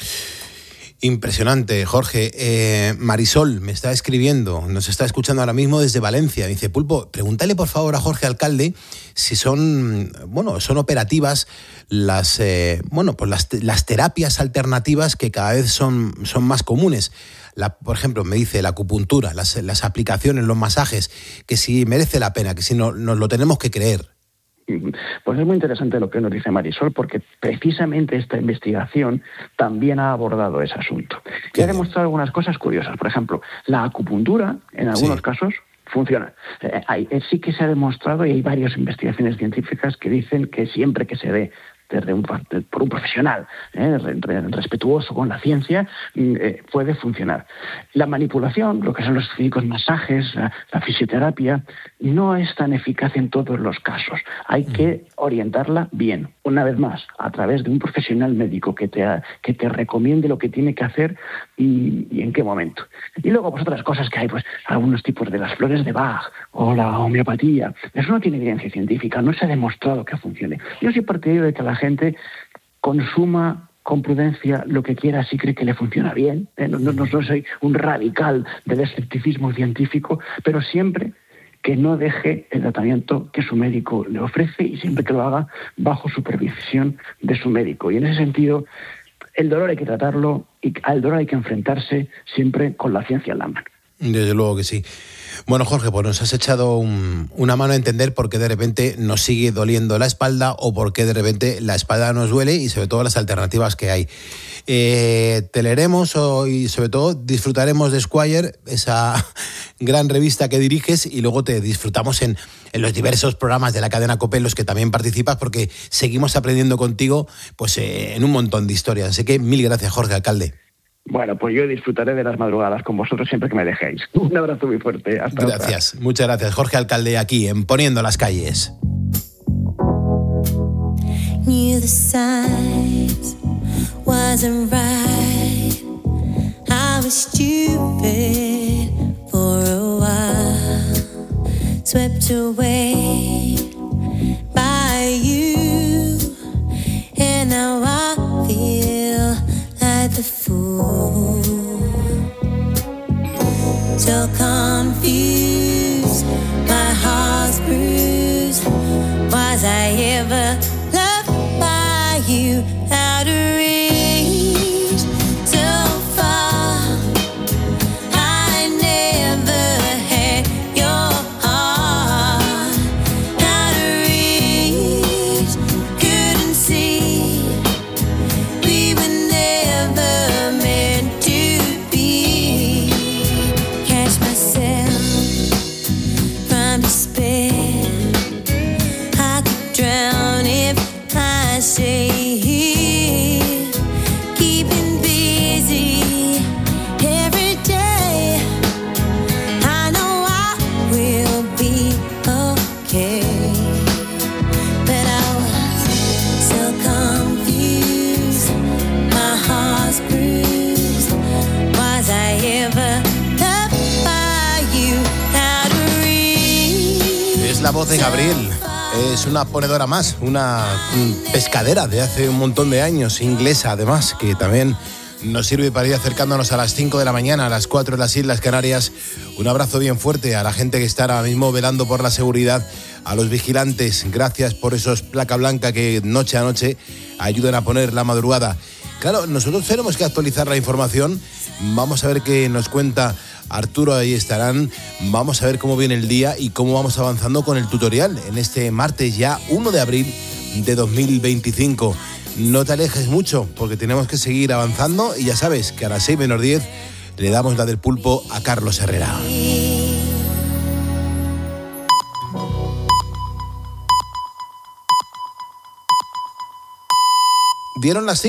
Speaker 21: Impresionante, Jorge. Eh, Marisol me está escribiendo, nos está escuchando ahora mismo desde Valencia. Dice, Pulpo, pregúntale por favor a Jorge Alcalde si son, bueno, son operativas las, eh, bueno, pues las, las terapias alternativas que cada vez son, son más comunes. La, por ejemplo, me dice la acupuntura, las, las aplicaciones, los masajes, que si merece la pena, que si no, nos lo tenemos que creer.
Speaker 8: Pues es muy interesante lo que nos dice Marisol, porque precisamente esta investigación también ha abordado ese asunto. Y ha demostrado algunas cosas curiosas. Por ejemplo, la acupuntura, en algunos sí. casos, funciona. Eh, hay, eh, sí que se ha demostrado, y hay varias investigaciones científicas que dicen que siempre que se dé desde un, por un profesional eh, respetuoso con la ciencia, eh, puede funcionar. La manipulación, lo que son los típicos masajes, la, la fisioterapia, no es tan eficaz en todos los casos. Hay que orientarla bien, una vez más, a través de un profesional médico que te, que te recomiende lo que tiene que hacer y, y en qué momento. Y luego, pues otras cosas que hay, pues algunos tipos de las flores de Bach o la homeopatía. Eso no tiene evidencia científica, no se ha demostrado que funcione. Yo soy partidario de que la gente consuma con prudencia lo que quiera si cree que le funciona bien. Eh, no, no, no soy un radical del escepticismo científico, pero siempre que no deje el tratamiento que su médico le ofrece y siempre que lo haga bajo supervisión de su médico. Y en ese sentido, el dolor hay que tratarlo y al dolor hay que enfrentarse siempre con la ciencia en la mano.
Speaker 21: Desde luego que sí. Bueno, Jorge, pues nos has echado un, una mano a entender por qué de repente nos sigue doliendo la espalda o por qué de repente la espalda nos duele y sobre todo las alternativas que hay. Eh, te leeremos o, y sobre todo disfrutaremos de Squire, esa gran revista que diriges, y luego te disfrutamos en, en los diversos programas de la cadena COPE en los que también participas, porque seguimos aprendiendo contigo pues eh, en un montón de historias. Así que mil gracias, Jorge Alcalde.
Speaker 8: Bueno, pues yo disfrutaré de las madrugadas con vosotros siempre que me dejéis. Un abrazo muy fuerte. Hasta
Speaker 21: Gracias,
Speaker 8: otra.
Speaker 21: Muchas gracias. Jorge Alcalde aquí en Poniendo las Calles.
Speaker 15: Knew the signs wasn't right. I was stupid for a while. Swept away by you. And now I feel like the fool, so confused, my heart's bruised. Was I ever loved by you? Out of reach, so far. I never had your heart.
Speaker 21: voz de Gabriel. Es una ponedora más, una pescadera de hace un montón de años, inglesa además, que también nos sirve para ir acercándonos a las cinco de la mañana, a las cuatro en las Islas Canarias. Un abrazo bien fuerte a la gente que está ahora mismo velando por la seguridad, a los vigilantes. Gracias por esos placa blanca que noche a noche ayudan a poner la madrugada. Claro, nosotros tenemos que actualizar la información. Vamos a ver qué nos cuenta Arturo, ahí estarán. Vamos a ver cómo viene el día y cómo vamos avanzando con el tutorial en este martes ya uno de abril de dos mil veinticinco. No te alejes mucho porque tenemos que seguir avanzando y ya sabes que a las seis menos diez le damos la del pulpo a Carlos Herrera. Dieron las